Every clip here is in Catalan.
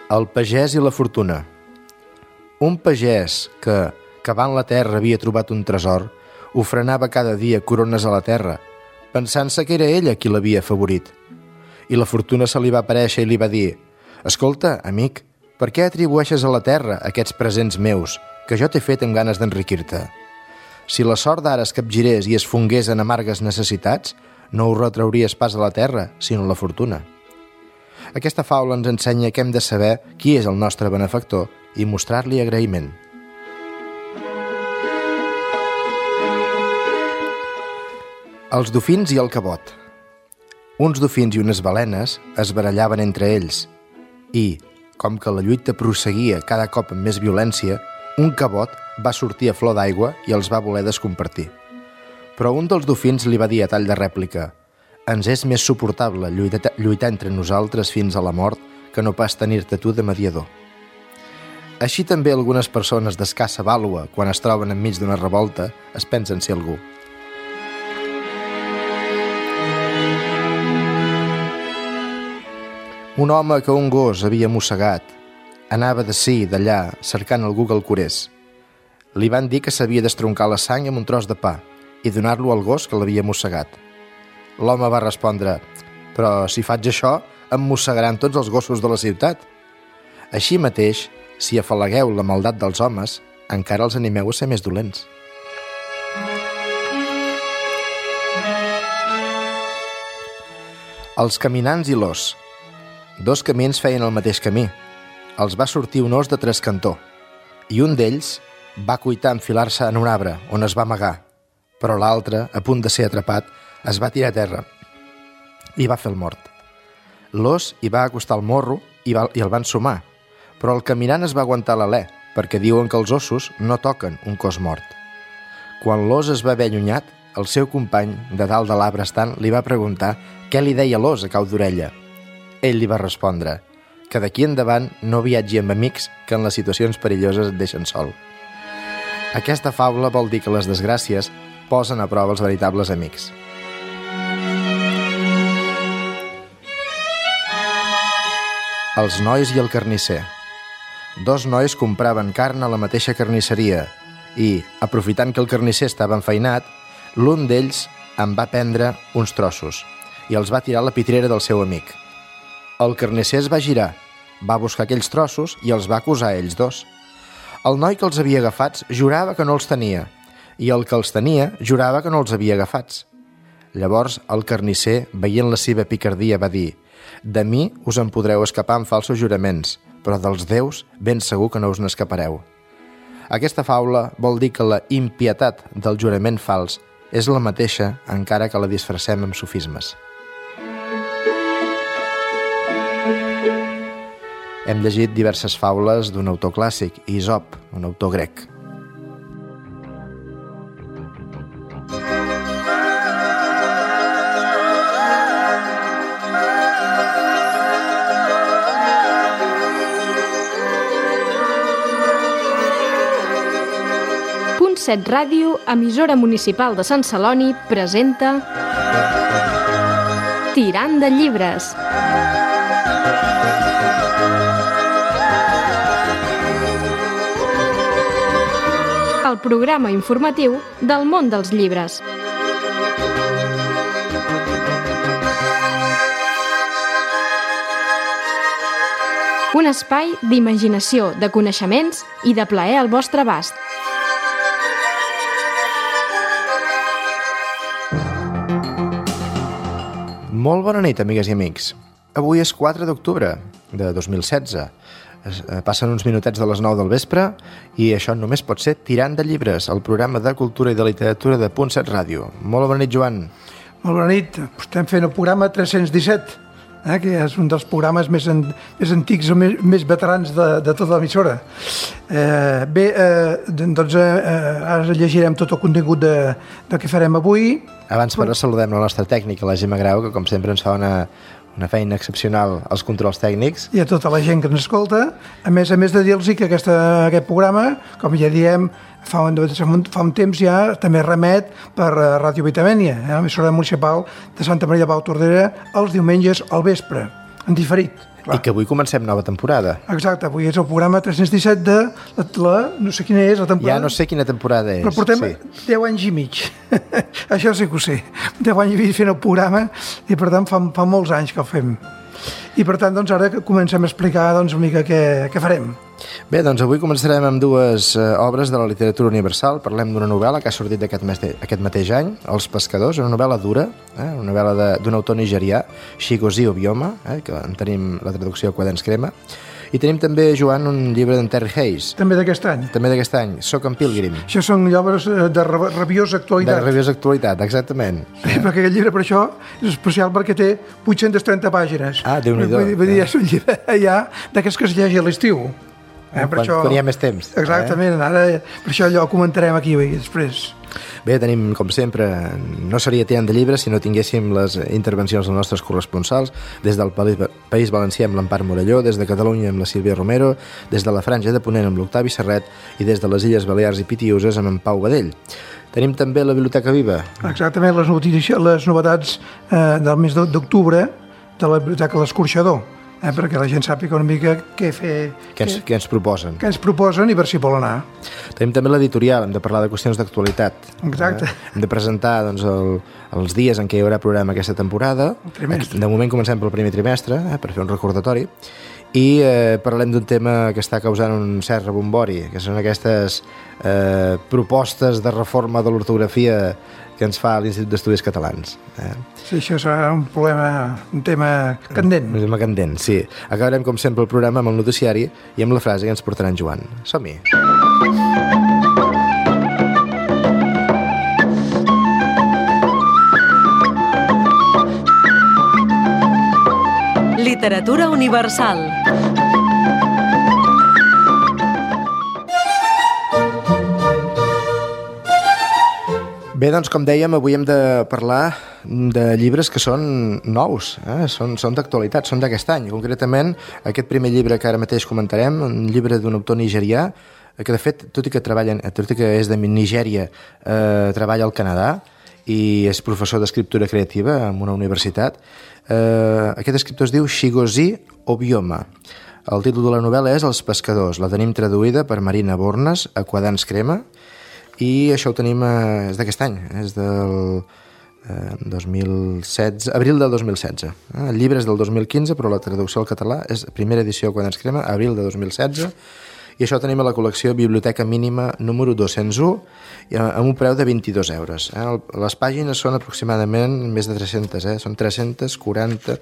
El pagès i la fortuna. Un pagès que, cavant la terra, havia trobat un tresor, ofrenava cada dia corones a la terra, pensant-se que era ella qui l'havia afavorit. I la fortuna se li va aparèixer i li va dir: «Escolta, amic, per què atribueixes a la terra aquests presents meus, que jo t'he fet amb ganes d'enriquir-te? Si la sort d'ara es capgirés i es fongués en amargues necessitats, no ho retrauries pas a la terra, sinó a la fortuna». Aquesta faula ens ensenya que hem de saber qui és el nostre benefactor i mostrar-li agraïment. Els dofins i el cabot. Uns dofins i unes balenes es barallaven entre ells i, com que la lluita prosseguia cada cop amb més violència, un cabot va sortir a flor d'aigua i els va voler descompartir. Però un dels dofins li va dir a tall de rèplica: «Ens és més suportable lluitar entre nosaltres fins a la mort que no pas tenir-te tu de mediador». Així també algunes persones d'escassa vàlua, quan es troben enmig d'una revolta, es pensen ser algú. Un home que un gos havia mossegat anava d'ací i d'allà cercant algú que el curés. Li van dir que s'havia d'estroncar la sang amb un tros de pa i donar-lo al gos que l'havia mossegat. L'home va respondre: «Però si faig això, em mossegaran tots els gossos de la ciutat». Així mateix, si afalagueu la maldat dels homes, encara els animeu a ser més dolents. Els caminants i l'ós. Dos camins feien el mateix camí. Els va sortir un ós de trescantó, i un d'ells va cuitar enfilar-se en un arbre, on es va amagar, però l'altre, a punt de ser atrapat, es va tirar a terra i va fer el mort. L'ós hi va acostar el morro i el van sumar, però el caminant es va aguantar l'alè, perquè diuen que els ossos no toquen un cos mort. Quan l'ós es va haver allunyat, el seu company, de dalt de l'arbre estant, li va preguntar què li deia l'ós a cau d'orella. Ell li va respondre: «Que d'aquí endavant no viatgi amb amics que en les situacions perilloses et deixen sol». Aquesta faula vol dir que les desgràcies posen a prova els veritables amics. Els nois i el carnisser. Dos nois compraven carn a la mateixa carnisseria i, aprofitant que el carnisser estava enfeinat, l'un d'ells en va prendre uns trossos i els va tirar a la pitrera del seu amic. El carnisser es va girar, va buscar aquells trossos i els va acusar a ells dos. El noi que els havia agafats jurava que no els tenia i el que els tenia jurava que no els havia agafats. Llavors el carnisser, veient la seva picardia, va dir: «De mi us en podreu escapar amb falsos juraments, però dels déus ben segur que no us n'escapareu». Aquesta faula vol dir que la impietat del jurament fals és la mateixa encara que la disfressem amb sofismes. Hem llegit diverses faules d'un autor clàssic, Isop, un autor grec. Set Ràdio, emissora municipal de Sant Celoni, presenta Tirant de llibres. El programa informatiu del món dels llibres. Un espai d'imaginació, de coneixements i de plaer al vostre abast. Molt bona nit, amigues i amics. Avui és 4 d'octubre de 2016. Passen uns minutets de les 9 del vespre i això només pot ser Tirant de llibres, el programa de cultura i de literatura de .7 Ràdio. Molt bona nit, Joan. Molt bona nit. Estem fent el programa 317, que és un dels programes més antics o més veterans de tota l'emissora. Doncs ara llegirem tot el contingut de què farem avui. Abans, però, saludem la nostra tècnica, la Gemma Grau, que com sempre ens fa una feina excepcional als controls tècnics. I a tota la gent que ens escolta. A més de dir-los que aquest programa, com ja diem, fa un temps ja també remet per Ràdio Vitamènia, l'emissora municipal de Santa Maria de Palautordera, els diumenges al vespre. en diferit. Clar. I que avui comencem nova temporada. Exacte, avui és el programa 317 de la no sé quina és la temporada. Ja no sé quina temporada és. Però portem 10 anys i mig. Això sí que ho sé. 10 anys i mig fent el programa i per tant fa molts anys que el fem. I per tant, doncs, ara comencem a explicar una mica què farem. Bé, doncs avui començarem amb dues obres de la literatura universal. Parlem d'una novel·la que ha sortit aquest mateix any, Els pescadors, una novel·la dura, una novel·la d'un autor nigerià, Chigozie Obioma, que en tenim la traducció a Quaderns Crema. I tenim també, Joan, un llibre d'en Terry Hayes. També d'aquest any. També d'aquest any, Soc en Pilgrim. Això són llibres de rabiosa actualitat. De rabiosa actualitat, exactament. Sí, perquè aquest llibre, per això, és especial perquè té 830 pàgines. Ah, Déu-n'hi-do. Vull dir, és un llibre ja d'aquests que es llegeix a l'estiu. Quan hi ha més temps. Exactament, ara per això allò ho comentarem aquí després. Bé, tenim, com sempre, no seria Tian de llibres si no tinguéssim les intervencions dels nostres corresponsals, des del País Valencià amb l'Empar Morelló, des de Catalunya amb la Sílvia Romero, des de la Franja de Ponent amb l'Octavi Serret i des de les Illes Balears i Pitiuses amb en Pau Badell. Tenim també la Biblioteca Viva. Exactament, les novetats del mes d'octubre de la Biblioteca L'Escorxador. Perquè la gent sàpiga una mica què ens proposen. Què ens proposen i per si vol anar. Tenim també l'editorial, hem de parlar de qüestions d'actualitat. Exacte. Hem de presentar doncs, els dies en què hi haurà programa aquesta temporada. De moment comencem pel primer trimestre, per fer un recordatori. I parlem d'un tema que està causant un cert rebombori, que són aquestes propostes de reforma de l'ortografia que ens fa l'Institut d'Estudis Catalans. Sí, això serà un tema candent. Un tema candent, sí. Acabarem, com sempre, el programa amb el noticiari i amb la frase que ens portarà en Joan. Som-hi! Literatura universal. Bé, doncs, com dèiem, avui hem de parlar de llibres que són nous, són d'actualitat, són d'aquest any. Concretament, aquest primer llibre que ara mateix comentarem, un llibre d'un autor nigerià, que de fet, tot i que és de Nigèria, treballa al Canadà i és professor d'escriptura creativa en una universitat. Aquest escriptor es diu Chigozie Obioma. El títol de la novel·la és Els pescadors. La tenim traduïda per Marina Bornes a Quaderns Crema. I això ho tenim, és d'aquest any, és del 2016, abril del 2016. El llibre és del 2015, però la traducció al català és primera edició Quaderns Crema, abril de 2016, i això ho tenim a la col·lecció Biblioteca Mínima número 201, amb un preu de 22 euros. Les pàgines són aproximadament més de 300, són 323,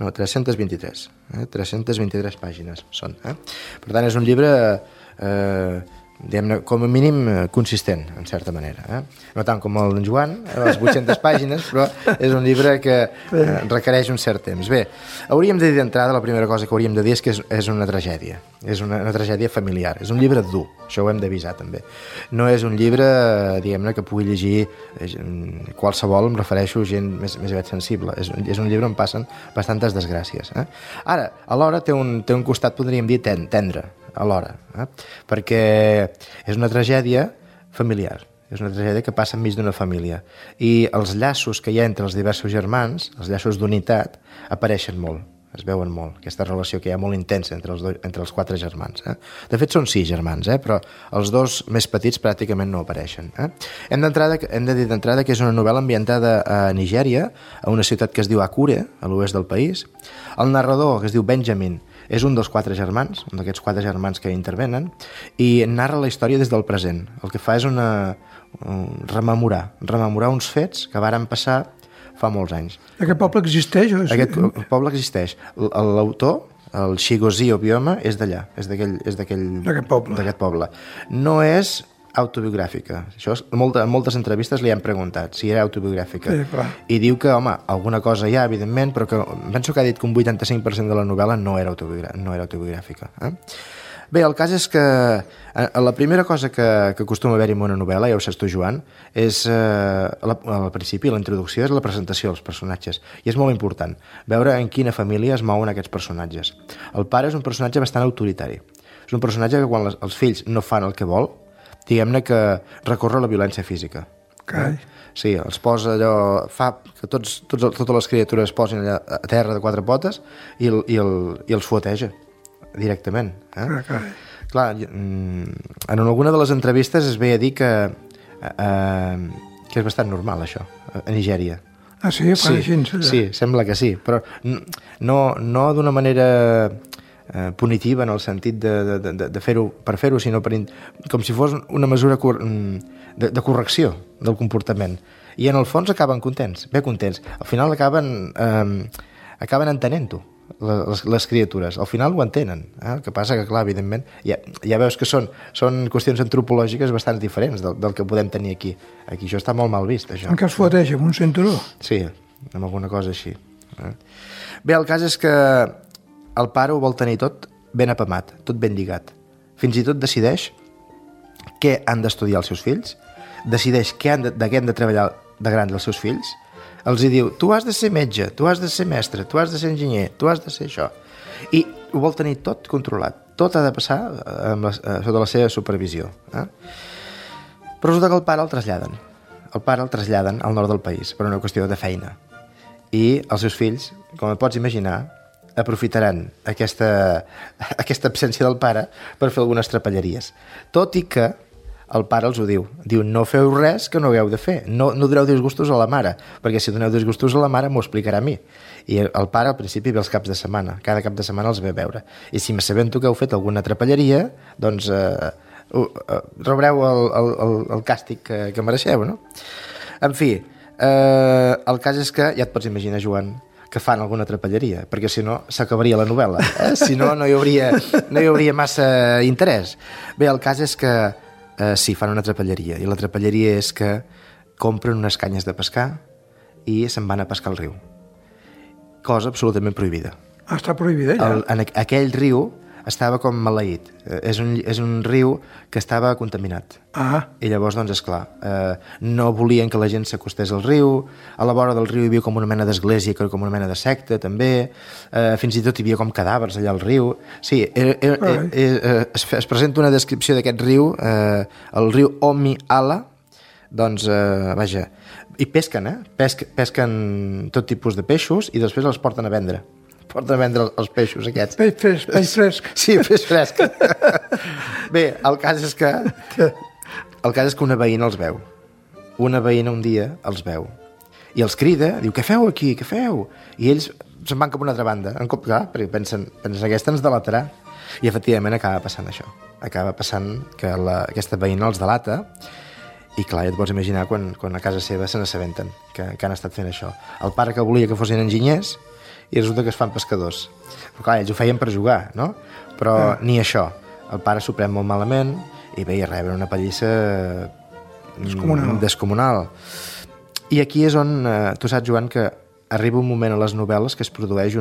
323 pàgines són. Per tant, és un llibre diguem-ne, com a mínim consistent, en certa manera. No tant com el d'en Joan, les 800 pàgines, però és un llibre que requereix un cert temps. Bé, hauríem de dir d'entrada, la primera cosa que hauríem de dir és que és una tragèdia. És una tragèdia familiar. És un llibre dur, això ho hem d'avisar també. No és un llibre, diguem-ne, que pugui llegir qualsevol, em refereixo a gent més aviat sensible. És un llibre on passen bastantes desgràcies. Ara, alhora té un costat, podríem dir, tendre, alhora, perquè és una tragèdia familiar, és una tragèdia que passa enmig d'una família i els llaços que hi ha entre els diversos germans, els llaços d'unitat, apareixen molt, es veuen molt, aquesta relació que hi ha molt intensa entre els 4 germans. De fet són 6 germans, però els 2 més petits pràcticament no apareixen. Hem de dir d'entrada que és una novel·la ambientada a Nigèria, a una ciutat que es diu Akure, a l'oest del país. El narrador, que es diu Benjamin, és un dels 4 germans, un d'aquests 4 germans que intervenen, i narra la història des del present. El que fa és rememorar uns fets que varen passar fa molts anys. Aquest poble existeix? Aquest poble existeix. L'autor, el Chigozie Obioma, és d'allà, és d'aquest poble. No és autobiogràfica. Això en moltes entrevistes li han preguntat si era autobiogràfica. Sí, i diu que, home, alguna cosa hi ha, evidentment, però que penso que ha dit que un 85% de la novel·la no era autobiogràfica. Bé, el cas és que la primera cosa que acostuma a haver-hi en una novel·la, ja ho saps tu, Joan, és al principi, la introducció, és la presentació dels personatges. I és molt important veure en quina família es mouen aquests personatges. El pare és un personatge bastant autoritari. És un personatge que quan els fills no fan el que vol, diguem-ne que recorre la violència física. Sí, els posa allò... Fa que totes les criatures es posin allà a terra de 4 potes i els fueteja directament. Clar, en alguna de les entrevistes es ve a dir que és bastant normal, això, a Nigèria. Ah, sí? Sí, sembla que sí, però no d'una manera punitiva en el sentit de fer-ho per fer-ho, sinó com si fos una mesura de correcció del comportament. I en el fons acaben contents, ben contents. Al final acaben entenent-ho, les criatures. Al final ho entenen. El que passa que, clar, evidentment, ja veus que són qüestions antropològiques bastant diferents del que podem tenir aquí. Aquí això està molt mal vist, això. En què es fueteja, amb un cinturó? Sí, amb alguna cosa així. Bé, el cas és que el pare ho vol tenir tot ben apamat, tot ben lligat. Fins i tot decideix què han d'estudiar els seus fills, decideix de què han de treballar de grans els seus fills, els hi diu, tu has de ser metge, tu has de ser mestre, tu has de ser enginyer, tu has de ser això. I ho vol tenir tot controlat, tot ha de passar sota la seva supervisió. Però resulta que el pare el traslladen al nord del país per una qüestió de feina. I els seus fills, com et pots imaginar, aprofitaran aquesta absència del pare per fer algunes trapelleries. Tot i que el pare els ho diu. Diu, no feu res que no hagueu de fer. No doneu disgustos a la mare, perquè si doneu disgustos a la mare m'ho explicarà a mi. I el pare al principi ve els caps de setmana. Cada cap de setmana els ve a veure. I si m'assabento que heu fet alguna trapelleria, doncs rebreu el càstig que mereixeu, no? En fi, el cas és que ja et pots imaginar, Joan, que fan alguna trapelleria, perquè si no s'acabaria la novel·la. Si no, no hi hauria massa interès. Bé, el cas és que sí, fan una trapelleria, i la trapelleria és que compren unes canyes de pescar i se'n van a pescar al riu. Cosa absolutament prohibida. Ah, està prohibida, ja? Aquell riu estava com maleït. És un riu que estava contaminat. Ah. I llavors, doncs, esclar, no volien que la gent s'acostés al riu, a la vora del riu hi havia com una mena d'església, com una mena de secta, també, fins i tot hi havia com cadàvers allà al riu. Sí, es presenta una descripció d'aquest riu, el riu Omi-Ala, doncs, vaja, i pesquen, pesquen tot tipus de peixos i després els porten a vendre. Els peixos aquests. Peix fresc. Sí, peix fresc. Bé, el cas és que una veïna els veu. Una veïna un dia els veu. I els crida, diu, què feu aquí, què feu? I ells se'n van cap a una altra banda, perquè pensen aquesta ens delatarà. I efectivament acaba passant això. Acaba passant que aquesta veïna els delata i clar, ja et pots imaginar quan a casa seva se n'assabenten que han estat fent això. El pare que volia que fossin enginyers i resulta que es fan pescadors. Però clar, ells ho feien per jugar, no? Però ni això. El pare s'ho pren molt malament i bé, reben una pallissa descomunal. I aquí és on, tu saps, Joan, que arriba un moment a les novel·les que es produeix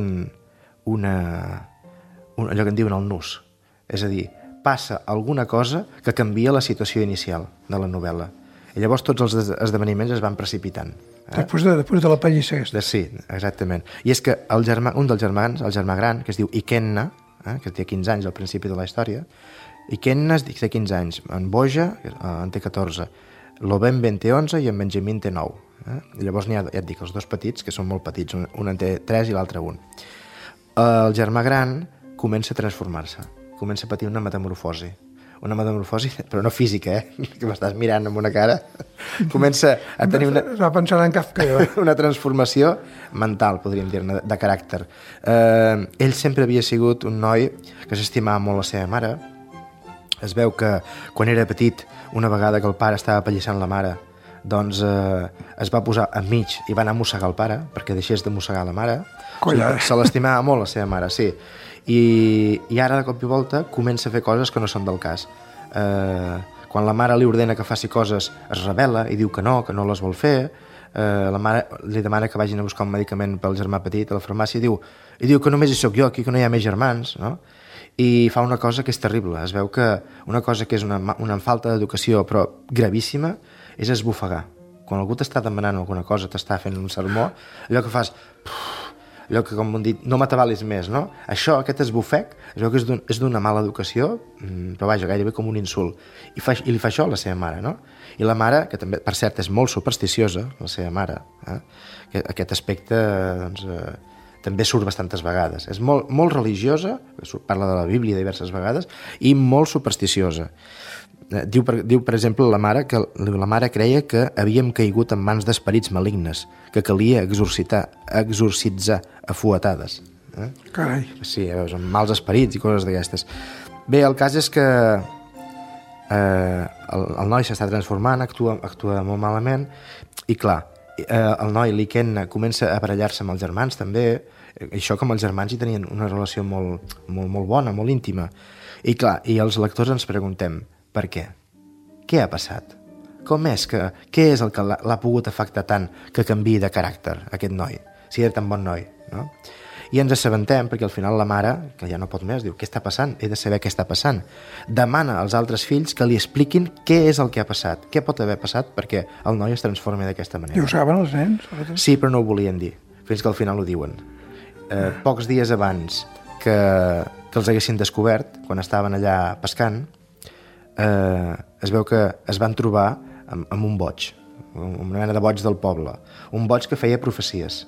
allò que en diuen el nus. És a dir, passa alguna cosa que canvia la situació inicial de la novel·la. I llavors tots els esdeveniments es van precipitant. Després de la pallissa aquesta. Sí, exactament. I és que un dels germans, el germà gran, que es diu Ikenna, que té 15 anys al principi de la història, Ikenna té 15 anys, en Boja en té 14, l'Obembe en té 11 i en Benjamin té 9. I llavors n'hi ha, ja et dic, els dos petits, que són molt petits, un en té 3 i l'altre 1. El germà gran comença a transformar-se, comença a patir una metamorfosi, però no física, que m'estàs mirant amb una cara. Comença a tenir Va pensar en Kafka, una transformació mental, podríem dir-ne, de caràcter. Ell sempre havia sigut un noi que s'estimava molt la seva mare. Es veu que quan era petit, una vegada que el pare estava apallissant la mare, doncs es va posar enmig i va anar a mossegar el pare perquè deixés de mossegar la mare. Se l'estimava molt la seva mare, sí. I ara de cop i volta comença a fer coses que no són del cas. Quan la mare li ordena que faci coses es rebel·la i diu que no les vol fer. La mare li demana que vagin a buscar un medicament pel germà petit a la farmàcia i diu que només hi soc jo aquí, que no hi ha més germans, no? I fa una cosa que és terrible. Es veu que una cosa que és una falta d'educació però gravíssima és esbufegar. Quan algú t'està demanant alguna cosa, t'està fent un sermó, allò que fas allò que, com hem dit, no m'atabalis més, no? Això, aquest esbufec, es veu que és d'una mala educació, però vaja, gairebé com un insult. I li fa això a la seva mare, no? I la mare, que també, per cert, és molt supersticiosa, la seva mare, aquest aspecte, doncs, també surt bastantes vegades. És molt, molt religiosa, parla de la Bíblia diverses vegades, i molt supersticiosa. Diu, per exemple, la mare que la mare creia que havíem caigut en mans d'esperits malignes, que calia exorcitzar a fuetades. Carai. Sí, veus, amb mals esperits i coses d'aquestes. Bé, el cas és que el noi s'està transformant, actua molt malament, i clar, el noi, l'Ikenna, comença a barallar-se amb els germans també, això que amb els germans hi tenien una relació molt, molt, molt bona, molt íntima. I clar, i els lectors ens preguntem, per què? Què ha passat? Què és el que l'ha pogut afectar tant que canviï de caràcter, aquest noi, si era tan bon noi, no? I ens assabentem, perquè al final la mare, que ja no pot més, diu, què està passant? He de saber què està passant. Demana als altres fills que li expliquin què és el que ha passat, què pot haver passat perquè el noi es transformi d'aquesta manera. I ho saben els nens? Sí, però no ho volien dir, fins que al final ho diuen. Pocs dies abans que els haguessin descobert, quan estaven allà pescant, es veu que es van trobar amb un boig, una mena de boig del poble, un boig que feia profecies.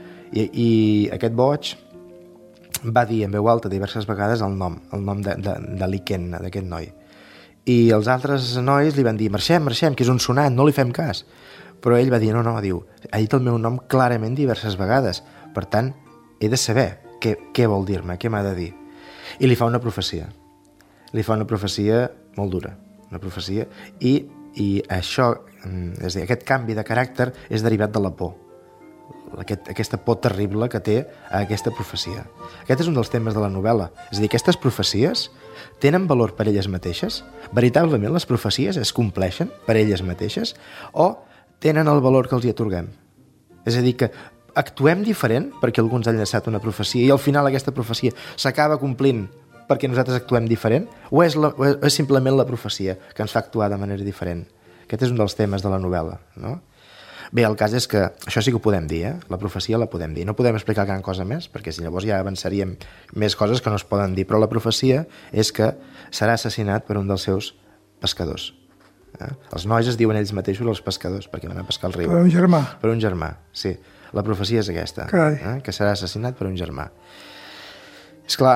I aquest boig va dir en veu alta diverses vegades el nom de l'Ikenna, d'aquest noi. I els altres nois li van dir, marxem, que és un sonat, no li fem cas. Però ell va dir, no, diu, ha dit el meu nom clarament diverses vegades, per tant, he de saber què vol dir-me, què m'ha de dir. I li fa una profecia. Li fa una profecia molt dura, una profecia, i això, és a dir, aquest canvi de caràcter és derivat de la por, aquesta por terrible que té aquesta profecia. Aquest és un dels temes de la novel·la, és a dir, aquestes profecies tenen valor per elles mateixes? Veritablement les profecies es compleixen per elles mateixes o tenen el valor que els hi atorguem? És a dir, que actuem diferent perquè algú ens ha llançat una profecia i al final aquesta profecia s'acaba complint perquè nosaltres actuem diferent, o és simplement la profecia que ens fa actuar de manera diferent? Aquest és un dels temes de la novel·la, no? Bé, el cas és que això sí que ho podem dir, la profecia la podem dir. No podem explicar gran cosa més, perquè si llavors ja avançaríem més coses que no es poden dir, però la profecia és que serà assassinat per un dels seus pescadors. Els nois es diuen ells mateixos els pescadors, perquè van a pescar al riu. Per un germà. Per un germà, sí. La profecia és aquesta, que serà assassinat per un germà. Esclar,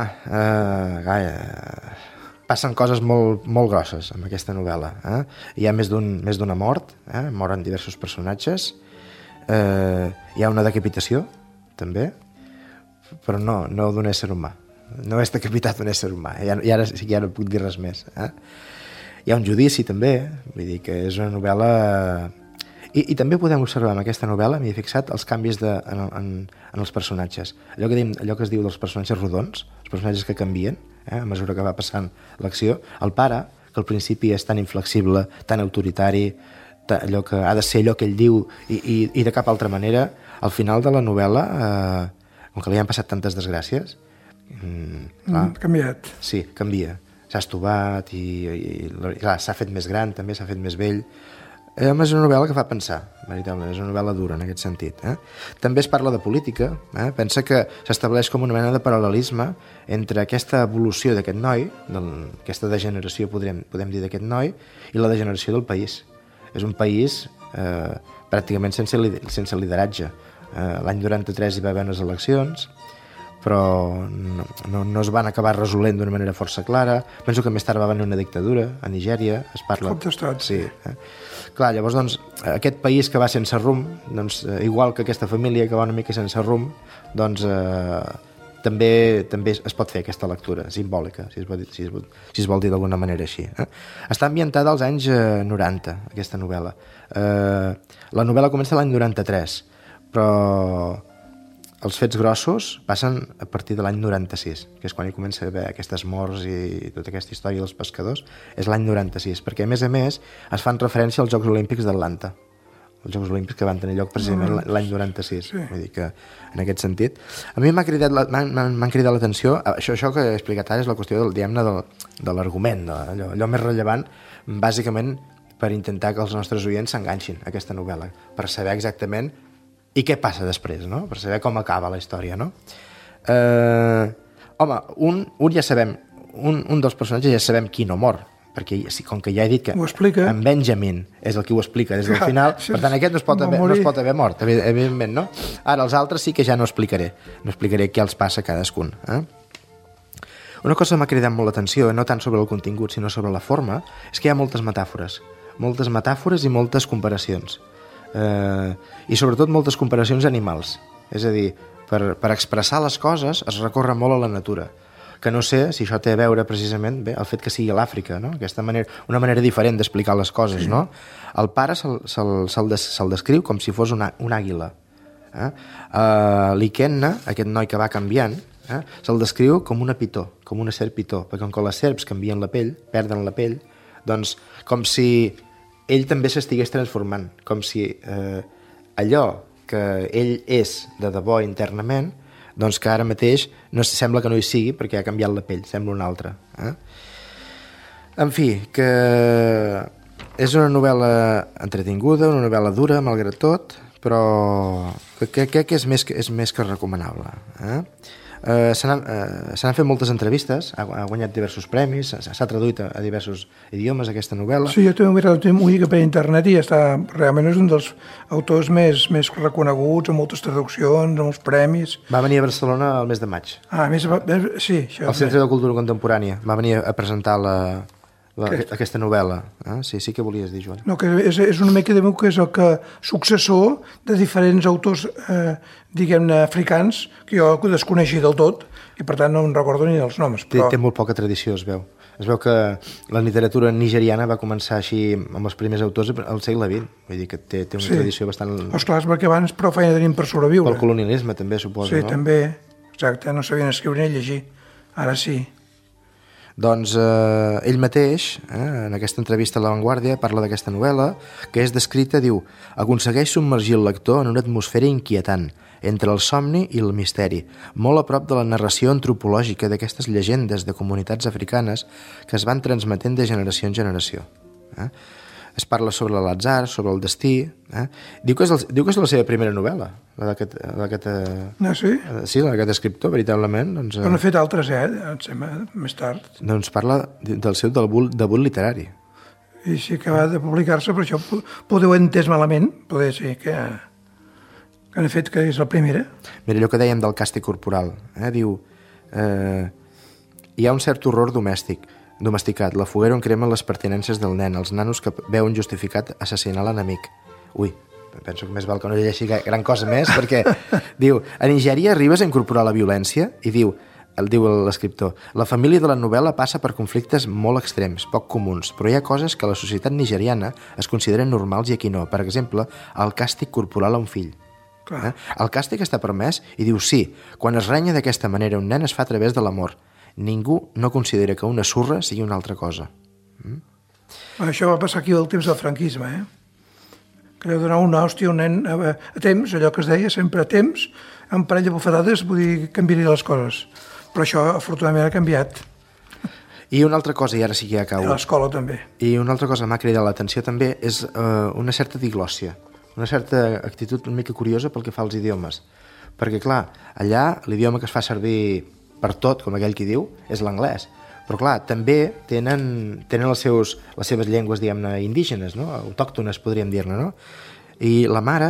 passen coses molt, molt grosses amb aquesta novel·la. Hi ha més d'una mort, moren diversos personatges, hi ha una decapitació, també, però no d'un ésser humà. No és decapitat un ésser humà, i ara sí que ja no puc dir res més. Hi ha un judici, també, vull dir que és una novel·la... I també podem observar en aquesta novel·la, m'hi he fixat, els canvis en els personatges. Allò que es diu dels personatges rodons, els personatges que canvien, a mesura que va passant l'acció. El pare, que al principi és tan inflexible, tan autoritari, allò que ha de ser allò que ell diu i de cap altra manera, al final de la novel·la, com que li han passat tantes desgràcies... Canviat. Sí, canvia. S'ha estovat i clar, s'ha fet més gran, també s'ha fet més vell. És una novel·la que fa pensar, veritablement, és una novel·la dura en aquest sentit. També es parla de política, pensa que s'estableix com una mena de paral·lelisme entre aquesta evolució d'aquest noi, aquesta degeneració, podem dir, d'aquest noi, i la degeneració del país. És un país pràcticament sense lideratge. L'any 93 hi va haver unes eleccions, però no es van acabar resolent d'una manera força clara. Penso que més tard va venir una dictadura a Nigèria, es parla... Cop d'estat. Sí. Clar, llavors, doncs, aquest país que va sense rumb, doncs, igual que aquesta família que va una mica sense rumb, doncs també es pot fer aquesta lectura simbòlica, si es vol dir d'alguna manera així. Està ambientada als anys 90, aquesta novel·la. La novel·la comença l'any 93, però els fets grossos passen a partir de l'any 96, que és quan hi comença a haver aquestes morts i tota aquesta història dels pescadors, és l'any 96, perquè a més es fan referència als Jocs Olímpics d'Atlanta, els Jocs Olímpics que van tenir lloc precisament l'any 96, sí. Vull dir que en aquest sentit a mi m'han cridat l'atenció això que he explicat ara és la qüestió de l'argument, allò més rellevant, bàsicament per intentar que els nostres oients s'enganxin a aquesta novel·la, per saber exactament I què passa després, no? Per saber com acaba la història, no? Home, un ja sabem, un dels personatges ja sabem qui no mor, perquè com que ja he dit que en Benjamin és el que ho explica des del final, per tant aquest no es pot haver mort, evidentment, no? Ara els altres sí que ja no explicaré què els passa a cadascun. Una cosa que m'ha cridat molt l'atenció, no tant sobre el contingut sinó sobre la forma, és que hi ha moltes metàfores i moltes comparacions, i sobretot moltes comparacions animals, és a dir, per expressar les coses es recorre molt a la natura, que no sé si això té a veure precisament el fet que sigui a l'Àfrica, no? Una manera diferent d'explicar les coses, no? El pare se'l descriu com si fos una àguila. L'Ikenna, aquest noi que va canviant, se'l descriu com una pitó, com una serp pitó, perquè com que les serps canvien la pell, perden la pell, doncs com si ell també s'estigués transformant, com si allò que ell és de debò internament, doncs que ara mateix sembla que no hi sigui perquè ha canviat la pell, sembla una altra. En fi, que és una novel·la entretinguda, una novel·la dura, malgrat tot, però crec que és més que recomanable. Se n'han fet moltes entrevistes, ha guanyat diversos premis, s'ha traduït a diversos idiomes aquesta novel·la. Sí, jo també he mirat una mica per internet i realment és un dels autors més reconeguts, amb moltes traduccions, amb molts premis. Va venir a Barcelona el mes de maig. Sí, això. Al Centre de Cultura Contemporània. Va venir a presentar aquesta novel·la. Sí que volies dir, Joan. No, que és una mica que és el successor de diferents autors, diguem-ne, africans, que jo desconeixia del tot, i per tant no em recordo ni els noms. Té molt poca tradició, es veu. Es veu que la literatura nigeriana va començar així amb els primers autors al segle XX. Vull dir que té una tradició bastant... Clar, perquè abans prou feina tenim per sobreviure. Pel colonialisme també, suposo, no? Sí, també. Exacte, no sabien escriure ni llegir. Ara sí. Doncs ell mateix, en aquesta entrevista a La Vanguardia, parla d'aquesta novel·la, que és descrita, diu, aconsegueix submergir el lector en una atmosfera inquietant, entre el somni i el misteri, molt a prop de la narració antropològica d'aquestes llegendes de comunitats africanes que es van transmetent de generació en generació. Es parla sobre l'atzar, sobre el destí. Diu que és la seva primera novel·la, la d'aquest... Sí? Sí, la d'aquest escriptor, veritablement. Doncs, però n'ha fet altres, em sembla, més tard. Doncs parla del seu debut literari. I sí que va de publicar-se, però això podeu entès malament, poder ser que han fet que és la primera. Mira, allò que dèiem del càstig corporal, diu, hi ha un cert horror domesticat, la foguera on cremen les pertinences del nen, els nanos que veuen justificat assassinar l'enemic. Ui, penso que més val que no llegeixi gran cosa més, perquè diu, a Nigèria arribes a incorporar la violència i diu l'escriptor, la família de la novel·la passa per conflictes molt extrems, poc comuns, però hi ha coses que a la societat nigeriana es consideren normals i aquí no. Per exemple, el càstig corporal a un fill. El càstig està permès i diu sí, quan es renya d'aquesta manera un nen es fa a través de l'amor. Ningú no considera que una surra sigui una altra cosa. Això va passar aquí al temps del franquisme, que deu donar una hòstia a un nen a temps, allò que es deia, sempre a temps, amb un parell de bufetades canviaria les coses. Però això, afortunadament, ha canviat. I una altra cosa, i ara sí que ja acabo. I a l'escola també. I una altra cosa que m'ha cridat l'atenció també és una certa diglòssia, una certa actitud una mica curiosa pel que fa als idiomes. Perquè, clar, allà l'idioma que es fa servir per tot, com aquell qui diu, és l'anglès. Però, clar, també tenen les seves llengües, diguem-ne, indígenes, no? Autòctones, podríem dir-ne, no? I la mare,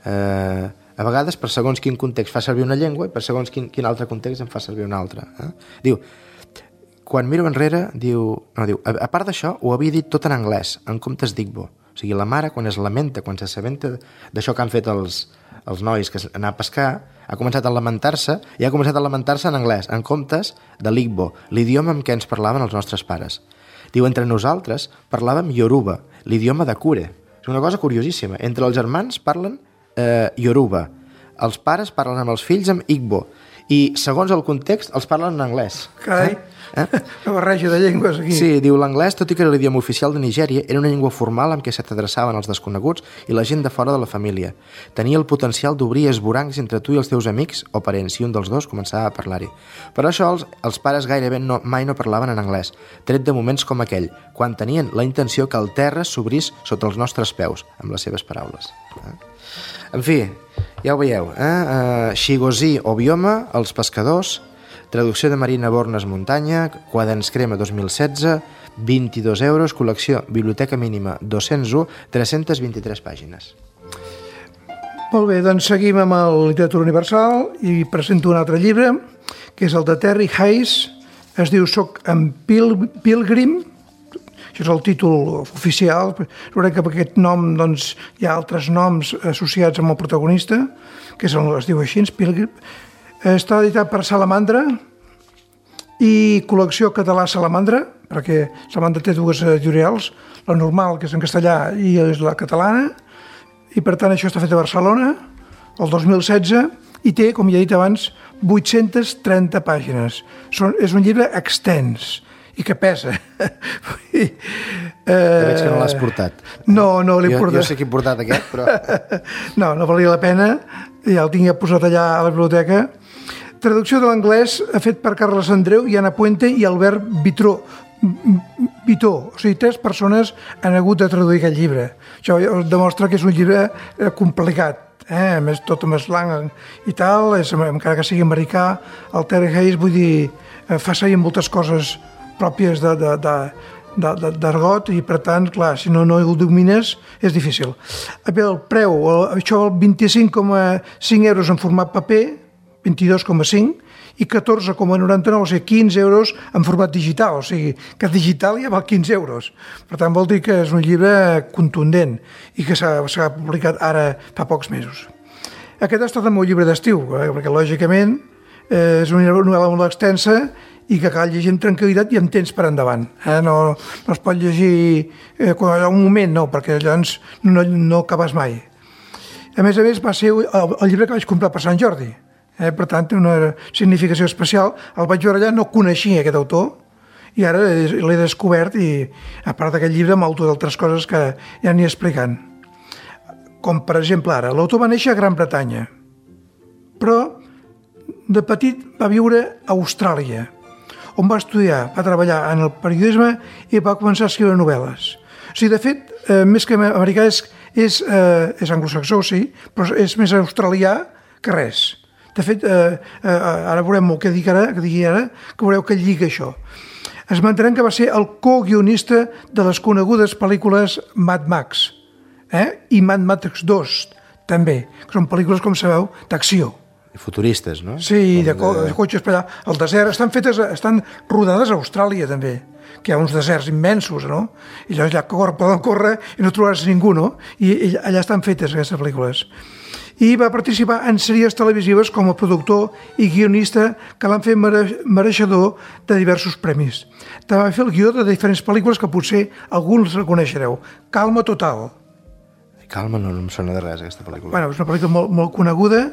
a vegades, per segons quin context fa servir una llengua i per segons quin altre context en fa servir una altra. Diu, quan miro enrere, a part d'això, ho havia dit tot en anglès, en comptes d'Igbo. O sigui, la mare, quan s'assabenta d'això que han fet els nois que anar a pescar, ha començat a lamentar-se en anglès, en comptes de l'Igbo, l'idioma amb què ens parlaven els nostres pares. Diu, entre nosaltres parlàvem Yoruba, l'idioma de Kure. És una cosa curiosíssima. Entre els germans parlen Yoruba, els pares parlen amb els fills amb Igbo, i segons el context els parlen en anglès. Carai, una barreja de llengües aquí. Sí, diu, l'anglès, tot i que era l'idioma oficial de Nigèria, era una llengua formal amb què se t'adreçaven els desconeguts i la gent de fora de la família. Tenia el potencial d'obrir esvorancs entre tu i els teus amics o parents, si un dels dos començava a parlar-hi. Per això els pares gairebé mai no parlaven en anglès, tret de moments com aquell, quan tenien la intenció que el terra s'obrís sota els nostres peus, amb les seves paraules. En fi, Ja ho veieu, Xigosí o Bioma, Els pescadors, traducció de Marina Bornes Muntanya, Quaderns Crema 2016, 22 euros, col·lecció Biblioteca Mínima 201, 323 pàgines. Molt bé, doncs seguim amb el Literatura Universal i presento un altre llibre, que és el de Terry Hayes, es diu Soc en Pilgrim, això és el títol oficial, veurem que amb aquest nom doncs, hi ha altres noms associats amb el protagonista, que es diu així, Pilgrim. Està editat per Salamandra i col·lecció català Salamandra, perquè Salamandra té dues editorials, la normal, que és en castellà, i és la catalana, i per tant això està fet a Barcelona, el 2016, i té, com ja he dit abans, 830 pàgines. És un llibre extens i que pesa. Veig que no l'has portat. No l'he portat. Jo sé que he portat aquest, però... No valia la pena, ja el tinc posat allà a la biblioteca. Traducció de l'anglès fet per Carles Andreu, Iana Puente i Albert Vitó. O sigui, 3 persones han hagut de traduir aquest llibre. Això demostra que és un llibre complicat, a més tot amb slang i tal, encara que sigui americà, el Terry Hayes, vull dir, fa servir moltes coses pròpies d'argot i per tant, clar, si no ho domines és difícil. El preu, això val 25,5 euros en format paper, 22,5, i 14,99, o sigui, 15 euros en format digital, o sigui, que digital ja val 15 euros. Per tant, vol dir que és un llibre contundent i que s'ha publicat ara fa pocs mesos. Aquest ha estat el meu llibre d'estiu, perquè lògicament és una novel·la molt extensa i que cal llegir amb tranquil·litat i amb temps per endavant. No es pot llegir quan hi ha un moment, no, perquè llavors no acabes mai. A més, va ser el llibre que vaig comprar per Sant Jordi. Per tant, té una significació especial. El vaig veure allà, no coneixia aquest autor i ara l'he descobert i a part d'aquest llibre m'auto d'altres coses que ja aniré explicant. Com per exemple ara, l'autor va néixer a Gran Bretanya, però de petit va viure a Austràlia, on va estudiar, va treballar en el periodisme i va començar a escriure novel·les. O sigui, de fet, més que americà és anglosaxó, sí, però és més australià que res. De fet, ara veurem el que digui ara, que veureu que lliga això. Es mantenen que va ser el co-guionista de les conegudes pel·lícules Mad Max i Mad Max 2, també, que són pel·lícules, com sabeu, d'acció. I futuristes, no? Sí, de cotxes per allà. El desert, estan rodades a Austràlia, també, que hi ha uns deserts immensos, no? I llavors allà poden córrer i no trobaràs ningú, no? I allà estan fetes aquestes pel·lícules. I va participar en sèries televisives com a productor i guionista que l'han fet mereixedor de diversos premis. També va fer el guió de diferents pel·lícules que potser alguns reconeixereu. Calma total. Calma no em sona de res, aquesta pel·lícula. Bueno, és una pel·lícula molt coneguda.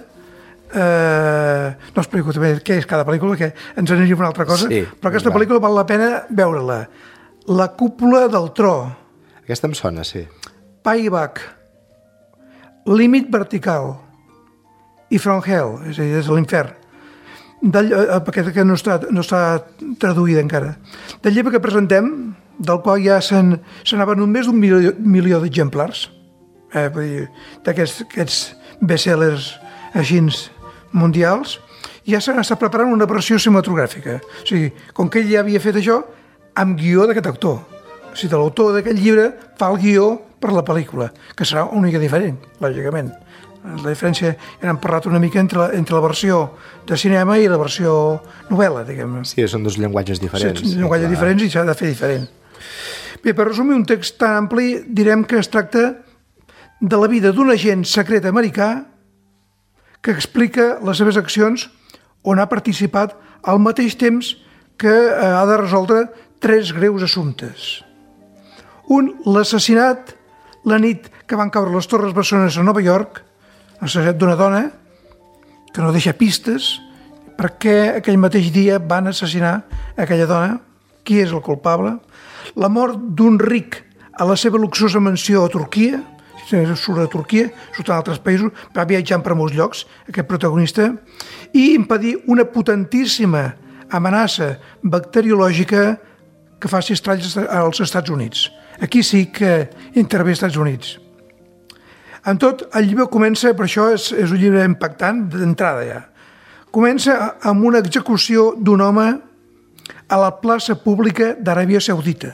No explico també què és cada pel·lícula, que ens aniria una altra cosa, sí, però aquesta pel·lícula val la pena veure-la. La cúpula del tro. Aquesta em sona, sí. Payback. Límit vertical i From Hell, és a dir, des de l'infern, aquest que no està traduïda encara. Del llibre que presentem, del qual ja se n'ha venut més d'1 milió d'exemplars, d'aquests bestsellers així mundials, ja se n'està preparant una versió cinematogràfica. O sigui, com que ell ja havia fet això, amb guió d'aquest autor. O sigui, l'autor d'aquest llibre fa el guió per la pel·lícula, que serà una mica diferent, lògicament. La diferència, ja n'hem parlat una mica entre la versió de cinema i la versió novel·la, diguem-ne. Sí, són dos llenguatges diferents. Sí, llenguatges diferents i s'ha de fer diferent. Bé, per resumir un text tan ampli, direm que es tracta de la vida d'un agent secret americà que explica les seves accions on ha participat al mateix temps que ha de resoldre 3 greus assumptes. Un, l'assassinat la nit que van caure les torres bessones a Nova York, l'assassinat d'una dona que no deixa pistes per què aquell mateix dia van assassinar aquella dona, qui és el culpable, la mort d'un ric a la seva luxosa mansió a Turquia, surt a Turquia, surt a altres països, va viatjant per molts llocs, aquest protagonista, i impedir una potentíssima amenaça bacteriològica que faci estralls als Estats Units. Aquí sí que intervé als Estats Units. Amb tot, el llibre comença, per això és un llibre impactant d'entrada ja. Comença amb una execució d'un home a la plaça pública d'Aràbia Saudita,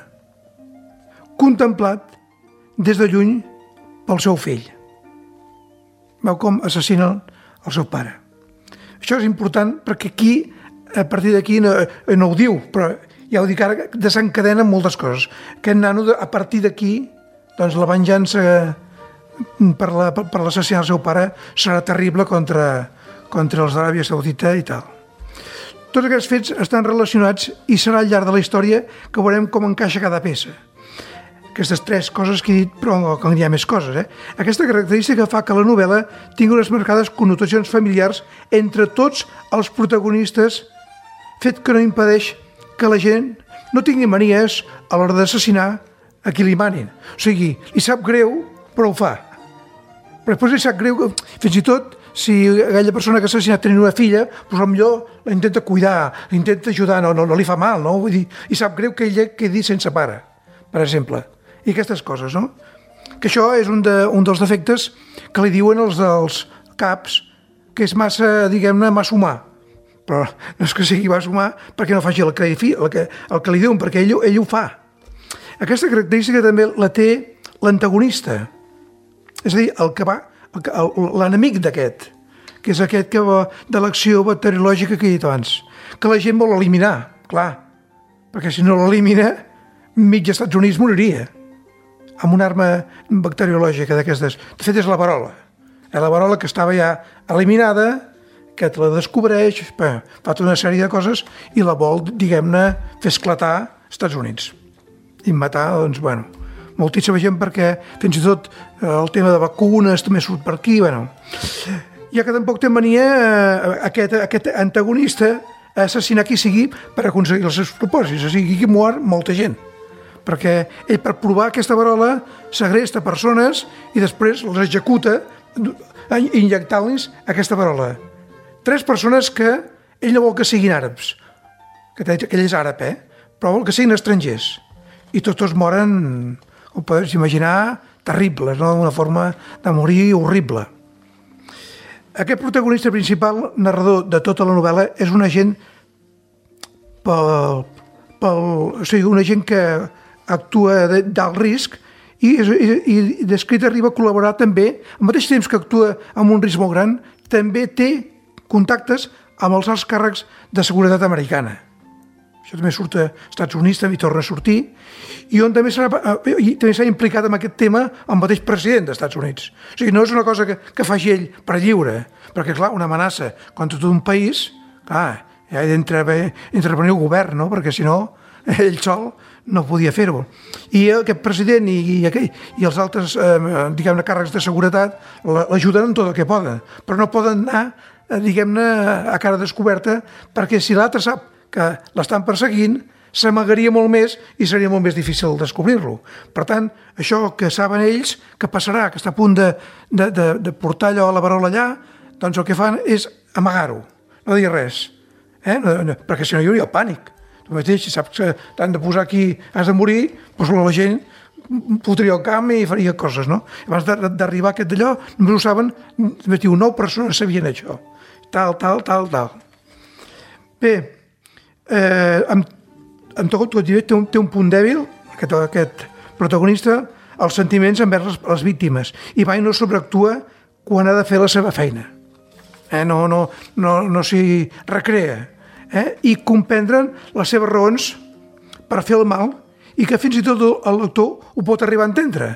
contemplat des de lluny pel seu fill. Veu com assassinen el seu pare. Això és important perquè aquí, a partir d'aquí, no ho diu, però ja ho dic ara, desencadena moltes coses. Aquest nano, a partir d'aquí, doncs la venjança per l'assassinat del seu pare serà terrible contra els d'Aràbia Saudita i tal. Tots aquests fets estan relacionats i serà al llarg de la història que veurem com encaixa cada peça. Aquestes 3 coses que he dit, però que hi ha més coses. Aquesta característica fa que la novel·la tingui unes marcades connotacions familiars entre tots els protagonistes, fet que no impedeix que la gent no tingui manies a l'hora d'assassinar a qui li manin. O sigui, li sap greu, però ho fa. Però després li sap greu, fins i tot, si aquella persona que ha assassinat tenia una filla, doncs potser la intenta cuidar, l'intenta ajudar, no li fa mal, no? Vull dir, i sap greu que ella quedi sense pare, per exemple. I aquestes coses, no? Que això és un dels defectes que li diuen els dels caps, que és massa, diguem-ne, massa humà. Però no és que sigui massa humà perquè no faci el que li diuen, perquè ell ho fa. Aquesta característica també la té l'antagonista, és a dir, l'enemic d'aquest, que és aquest que va de l'acció bacteriològica que he dit abans, que la gent vol eliminar, clar, perquè si no l'elimina, mig Estats Units moriria amb una arma bacteriològica d'aquestes. De fet, és la verola. La verola que estava ja eliminada, que te la descobreix, fa tota una sèrie de coses i la vol, diguem-ne, fer esclatar als Estats Units i matar, doncs, bueno, moltíssima gent, perquè fins i tot el tema de vacunes també surt per aquí, bueno. Ja que tampoc té mania aquest antagonista a assassinar qui sigui per aconseguir els seus propòsits, o sigui, qui mor molta gent, perquè ell, per provar aquesta verola, segresta persones i després les executa injectant-los aquesta verola. 3 persones que ell no vol que siguin àrabs, que ell és àrab, però vol que siguin estrangers, i tots moren, com podeu imaginar, terribles, no? D'una forma de morir horrible. Aquest protagonista principal, narrador de tota la novel·la, és un agent o sigui, un agent que actua d'alt risc i descrit arriba a col·laborar també, al mateix temps que actua amb un risc molt gran, també té contactes amb els alts càrrecs de seguretat americana. Això també surt als Estats Units, també torna a sortir, i on també s'ha implicat en aquest tema el mateix president dels Estats Units. O sigui, no és una cosa que faci ell per lliure, perquè, clar, una amenaça contra tot un país, clar, ja ha d'intervenir el govern, no? Perquè, si no, ell sol no podia fer-ho. I aquest president i els altres, diguem-ne, càrrecs de seguretat l'ajuden en tot el que poden, però no poden anar, diguem-ne, a cara descoberta, perquè si l'altre sap que l'estan perseguint, s'amagaria molt més i seria molt més difícil descobrir-lo. Per tant, això que saben ells, que passarà, que està a punt de portar allò a la verola allà, doncs el que fan és amagar-ho, no dir res, perquè si no hi hauria el pànic. Tu mateix, si saps que t'han de posar aquí, has de morir, doncs la gent fotria el camp i faria coses, no? Abans d'arribar a aquest d'allò, només ho saben, 9 persones sabien això. Tal. Bé, amb tot té un punt dèbil, aquest protagonista, els sentiments envers les víctimes, i mai no sobreactua quan ha de fer la seva feina. No s'hi recrea. I comprendre'n les seves raons per fer el mal i que fins i tot el lector ho pot arribar a entendre.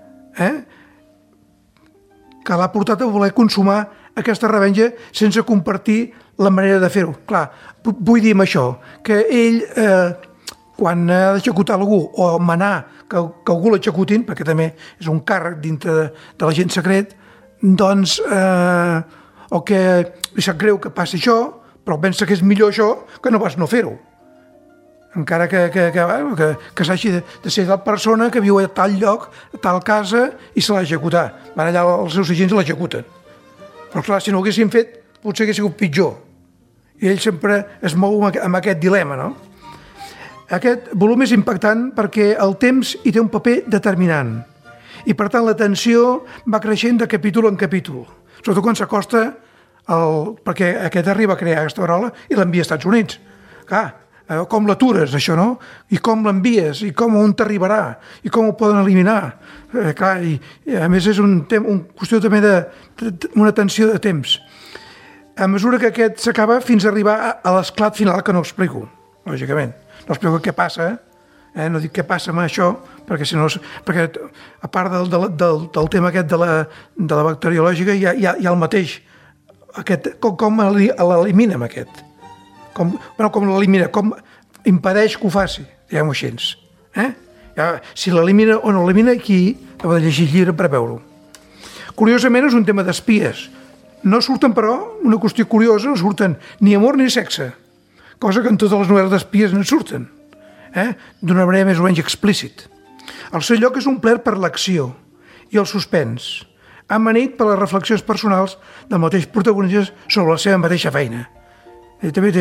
Que l'ha portat a voler consumar aquesta revenja sense compartir la manera de fer-ho. Clar, vull dir amb això, que ell, quan ha d'executar algú o manar que algú l'executin, perquè també és un càrrec dintre de l'agent secret, doncs, o que li sap greu que passi això, però pensa que és millor això que no pas no fer-ho. Encara que s'hagi de ser tal persona que viu a tal lloc, a tal casa, i se l'ha d'executar. Van allà els seus agents i l'executen. Però clar, si no ho haguessin fet, potser hagués sigut pitjor. I ell sempre es mou amb aquest dilema, no? Aquest volum és impactant perquè el temps hi té un paper determinant I, per tant, la tensió va creixent de capítol en capítol. Sobretot quan s'acosta perquè aquest arriba a crear aquesta parola i l'envia als Estats Units. Clar, com l'atures, això, no? I com l'envies, i on t'arribarà, i com ho poden eliminar. Clar, i a més és una qüestió també d'una tensió de temps. A mesura que aquest s'acaba fins a arribar a l'esclat final, que no explico, lògicament. No explico què passa, no dic què passa amb això, perquè si no... Perquè a part del tema aquest de la bacteriològica hi ha el mateix. Com l'eliminem, aquest? Com l'elimina, com impedeix que ho faci, diguem-ho així. Si l'elimina o no l'elimina, qui ha de llegir el llibre per veure-ho. Curiosament és un tema d'espies. No surten, però, una qüestió curiosa, no surten ni amor ni sexe, cosa que en totes les novel·les d'espies no surten, d'una manera més o menys explícit. El seu lloc és omplert per l'acció i el suspens, amanit per les reflexions personals del mateix protagonista sobre la seva mateixa feina. També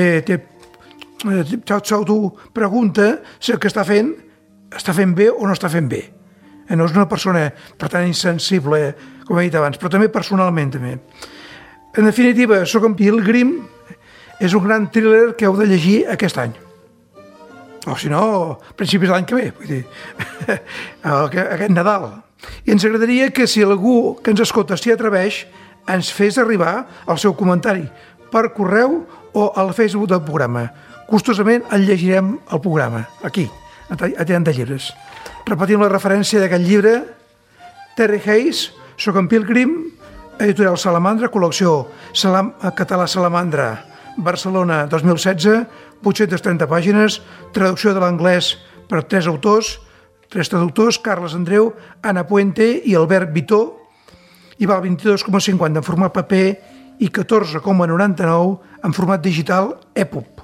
s'autopregunta si el que està fent bé o no està fent bé. No és una persona, per tant, insensible, com he dit abans, però també personalment. També. En definitiva, Socom Pilgrim és un gran thriller que heu de llegir aquest any. O si no, a principis de l'any que ve, vull dir, aquest Nadal. I ens agradaria que si algú que ens escolta s'hi atreveix, ens fes arribar el seu comentari per correu o al Facebook del programa. Costosament el llegirem al programa, aquí, a Tiant de Llibres. Repetim la referència d'aquest llibre, Terry Hayes, Socom Pilgrim, editorial Salamandra, col·lecció català Salamandra, Barcelona 2016, 830 pàgines, traducció de l'anglès per tres traductors, Carles Andreu, Anna Puente i Albert Vitó, i val 22,50 en format paper i 14,99 en format digital EPUB.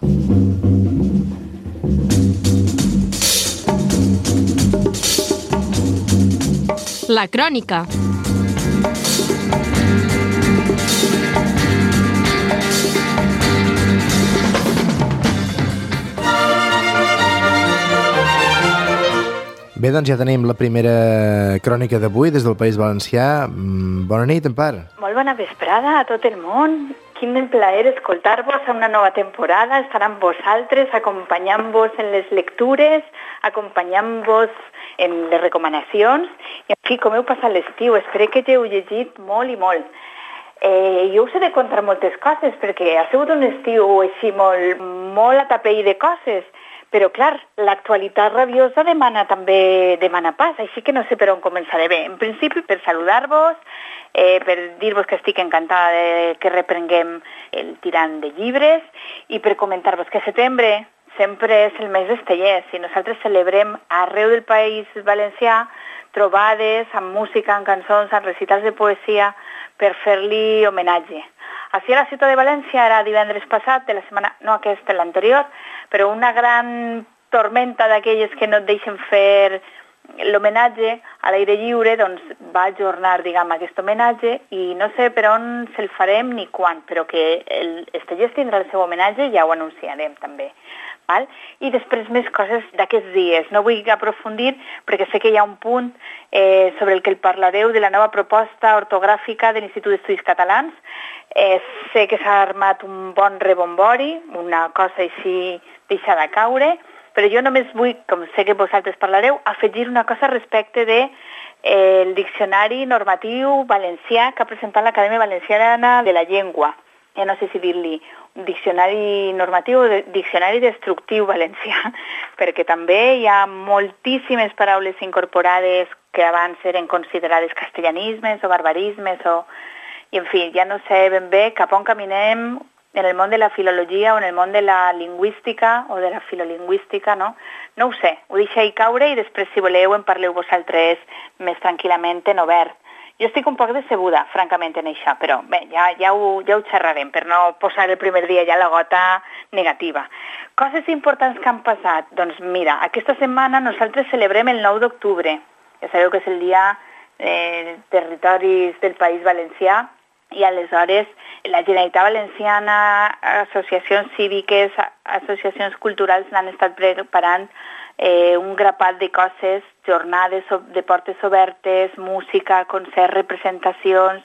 La crònica. Bé, doncs ja tenim la primera crònica d'avui des del País Valencià. Bona nit, Empar. Molt bona vesprada a tot el món. Quin plaer escoltar-vos a una nova temporada, estar amb vosaltres, acompanyant-vos en les lectures, acompanyant-vos en les recomanacions. I, en fi, com heu passat l'estiu? Espero que heu llegit molt i molt. Jo us he de contar moltes coses, perquè ha sigut un estiu així molt atapell de coses, però, clar, l'actualitat rabiosa demana pas, així que no sé per on començaré. Bé, en principi, per saludar-vos, per dir-vos que estic encantada que reprenguem el tirant de llibres i per comentar-vos que setembre sempre és el mes dels tallers i nosaltres celebrem arreu del País Valencià trobades amb música, amb cançons, amb recitals de poesia per fer-li homenatge. Així a la ciutat de València era divendres passat, de la setmana, no aquesta, l'anterior, però una gran tormenta d'aquelles que no et deixen fer l'homenatge a l'aire lliure, doncs va ajornar, diguem, aquest homenatge i no sé per on se'l farem ni quan, però que els tallers tindrà el seu homenatge i ja ho anunciarem també. Val? I després més coses d'aquests dies. No vull aprofundir perquè sé que hi ha un punt sobre el que el parlareu de la nova proposta ortogràfica de l'Institut d'Estudis Catalans. Sé que s'ha armat un bon rebombori, una cosa així deixada caure, però jo només vull, com sé que vosaltres parlareu, afegir una cosa respecte del diccionari normatiu valencià que ha presentat l'Acadèmia Valenciana de la Llengua. Ja no sé si dir-li un diccionari normatiu o diccionari destructiu valencià, perquè també hi ha moltíssimes paraules incorporades que abans eren considerades castellanismes o barbarismes, i en fi, ja no sé ben bé cap on caminem en el món de la filologia o en el món de la lingüística o de la filolingüística, no? No ho sé, ho deixo ahí caure i després, si voleu, en parleu vosaltres més tranquil·lament en obert. Jo estic un poc decebuda, francament, en això, però bé, ja ho xerrarem, per no posar el primer dia ja la gota negativa. Coses importants que han passat? Doncs mira, aquesta setmana nosaltres celebrem el 9 d'octubre. Ja sabeu que és el dia territoris del País Valencià i aleshores la Generalitat Valenciana, associacions cíviques, associacions culturals l'han estat preparant un grapat de coses, jornades de portes obertes, música, concerts, representacions,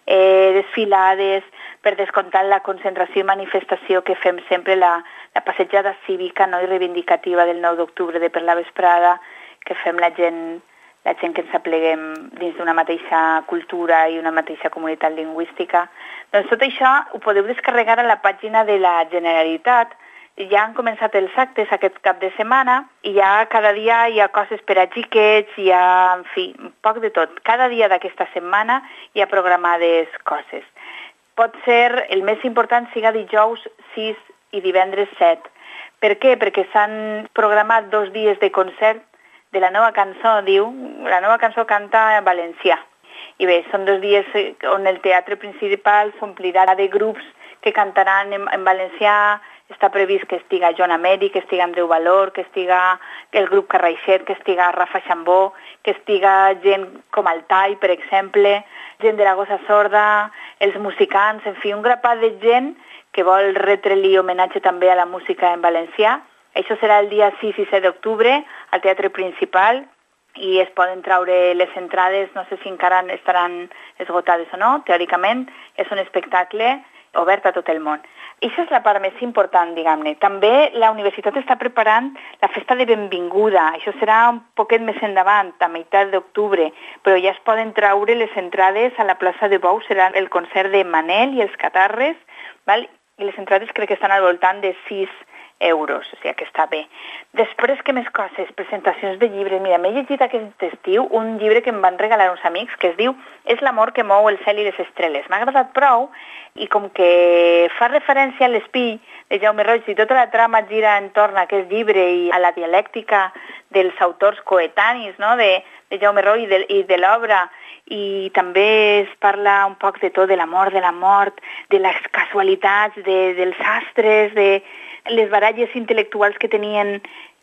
desfilades, per descomptar la concentració i manifestació que fem sempre, la passejada cívica, no, i reivindicativa del 9 d'octubre de per la vesprada, que fem la gent que ens apleguem dins d'una mateixa cultura i una mateixa comunitat lingüística. Doncs tot això ho podeu descarregar a la pàgina de la Generalitat. Ja han començat els actes aquest cap de setmana i ja cada dia hi ha coses per a xiquets, hi ha, en fi, un poc de tot. Cada dia d'aquesta setmana hi ha programades coses. Pot ser, el més important siga dijous 6 i divendres 7. Per què? Perquè s'han programat 2 dies de concert de la nova cançó, diu, la nova cançó canta en valencià. I bé, són 2 dies on el teatre principal s'omplirà de grups que cantaran en valencià. Està previst que estiga Joan Amèric, que estiga Andreu Valor, que estiga el grup Carraixet, que estiga Rafa Xambó, que estiga gent com Altai, per exemple, gent de la Gossa Sorda, els musicants, en fi, un grapat de gent que vol retre-li homenatge també a la música en valencià. Això serà el dia 6 i 7 d'octubre al Teatre Principal i es poden traure les entrades, no sé si encara estaran esgotades o no, teòricament és un espectacle obert a tot el món. Això és la part més important, diguem-ne. També la universitat està preparant la festa de benvinguda. Això serà un poquet més endavant, a meitat d'octubre, però ja es poden traure les entrades a la plaça de Bou. Serà el concert de Manel i els Catarres, val? I les entrades crec que estan al voltant de 6 euros, o sigui que està bé. Després, què més coses? Presentacions de llibres. Mira, m'he llegit aquest estiu un llibre que em van regalar uns amics que es diu És l'amor que mou el cel i les estrelles. M'ha agradat prou i com que fa referència a l'espill de Jaume Roig i tota la trama gira entorn a aquest llibre i a la dialèctica dels autors coetanis, no?, de Jaume Roig i de l'obra, i també es parla un poc de tot, de l'amor, de la mort, de les casualitats, dels astres, de les baralles intel·lectuals que tenien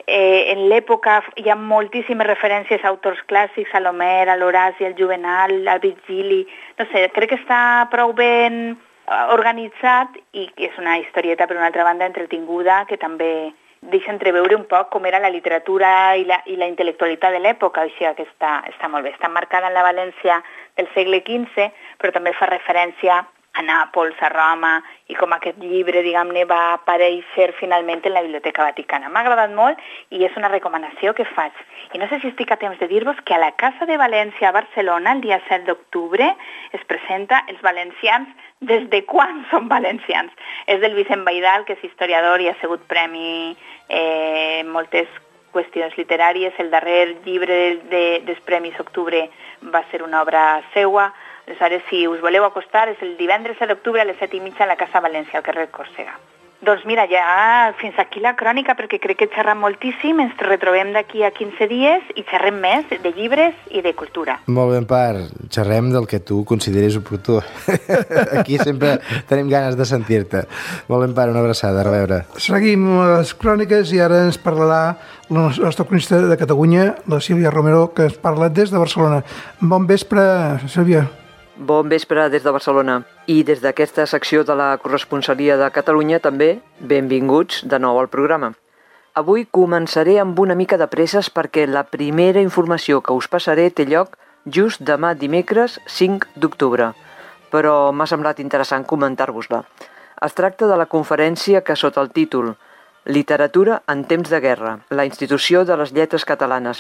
en l'època. Hi ha moltíssimes referències a autors clàssics, a l'Homer, a l'Horaci, al Juvenal, al Virgili. No sé, crec que està prou ben organitzat i que és una historieta, per una altra banda, entretinguda, que també deixa entreveure un poc com era la literatura i la intel·lectualitat de l'època, així que està molt bé. Està marcada en la València del segle XV, però també fa referència a Nàpols, a Roma, i com aquest llibre, diguem-ne, va aparèixer finalment en la Biblioteca Vaticana. M'ha agradat molt i és una recomanació que faig. I no sé si estic a temps de dir-vos que a la Casa de València a Barcelona, el dia 7 d'octubre, es presenta Els valencians des de quan són valencians. És del Vicent Baidal, que és historiador i ha sigut premi en moltes qüestions literàries. El darrer llibre dels Premis Octubre va ser una obra seua. Aleshores, si us voleu acostar, és el divendres 7 d'octubre a les 7:30 a la Casa València, al carrer Còrsega. Doncs mira, ja fins aquí la crònica, perquè crec que xerram moltíssim. Ens retrobem d'aquí a 15 dies i xerrem més de llibres i de cultura. Molt bé, Empar. Xerrem del que tu consideris oportú. Aquí sempre tenim ganes de sentir-te. Molt bé, Empar, una abraçada. A reveure. Seguim les cròniques i ara ens parlarà la nostra cronista de Catalunya, la Sílvia Romero, que ens parla des de Barcelona. Bon vespre, Sílvia. Bon vespre des de Barcelona. I des d'aquesta secció de la corresponsalia de Catalunya també, benvinguts de nou al programa. Avui començaré amb una mica de presses perquè la primera informació que us passaré té lloc just demà dimecres 5 d'octubre, però m'ha semblat interessant comentar-vos-la. Es tracta de la conferència que sota el títol Literatura en temps de guerra, la institució de les lletres catalanes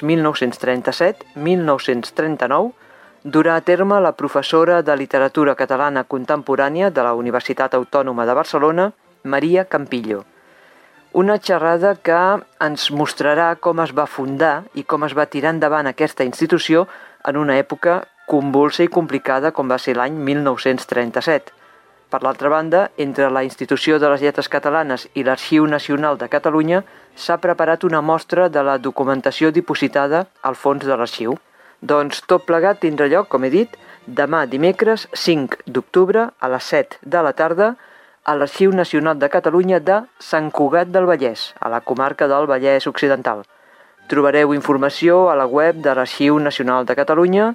1937-1939, durà a terme la professora de literatura catalana contemporània de la Universitat Autònoma de Barcelona, Maria Campillo. Una xerrada que ens mostrarà com es va fundar i com es va tirar endavant aquesta institució en una època convulsa i complicada com va ser l'any 1937. Per l'altra banda, entre la Institució de les Lletres Catalanes i l'Arxiu Nacional de Catalunya s'ha preparat una mostra de la documentació dipositada al fons de l'arxiu. Doncs tot plegat tindrà lloc, com he dit, demà dimecres 5 d'octubre a les 7 de la tarda a l'Arxiu Nacional de Catalunya de Sant Cugat del Vallès, a la comarca del Vallès Occidental. Trobareu informació a la web de l'Arxiu Nacional de Catalunya,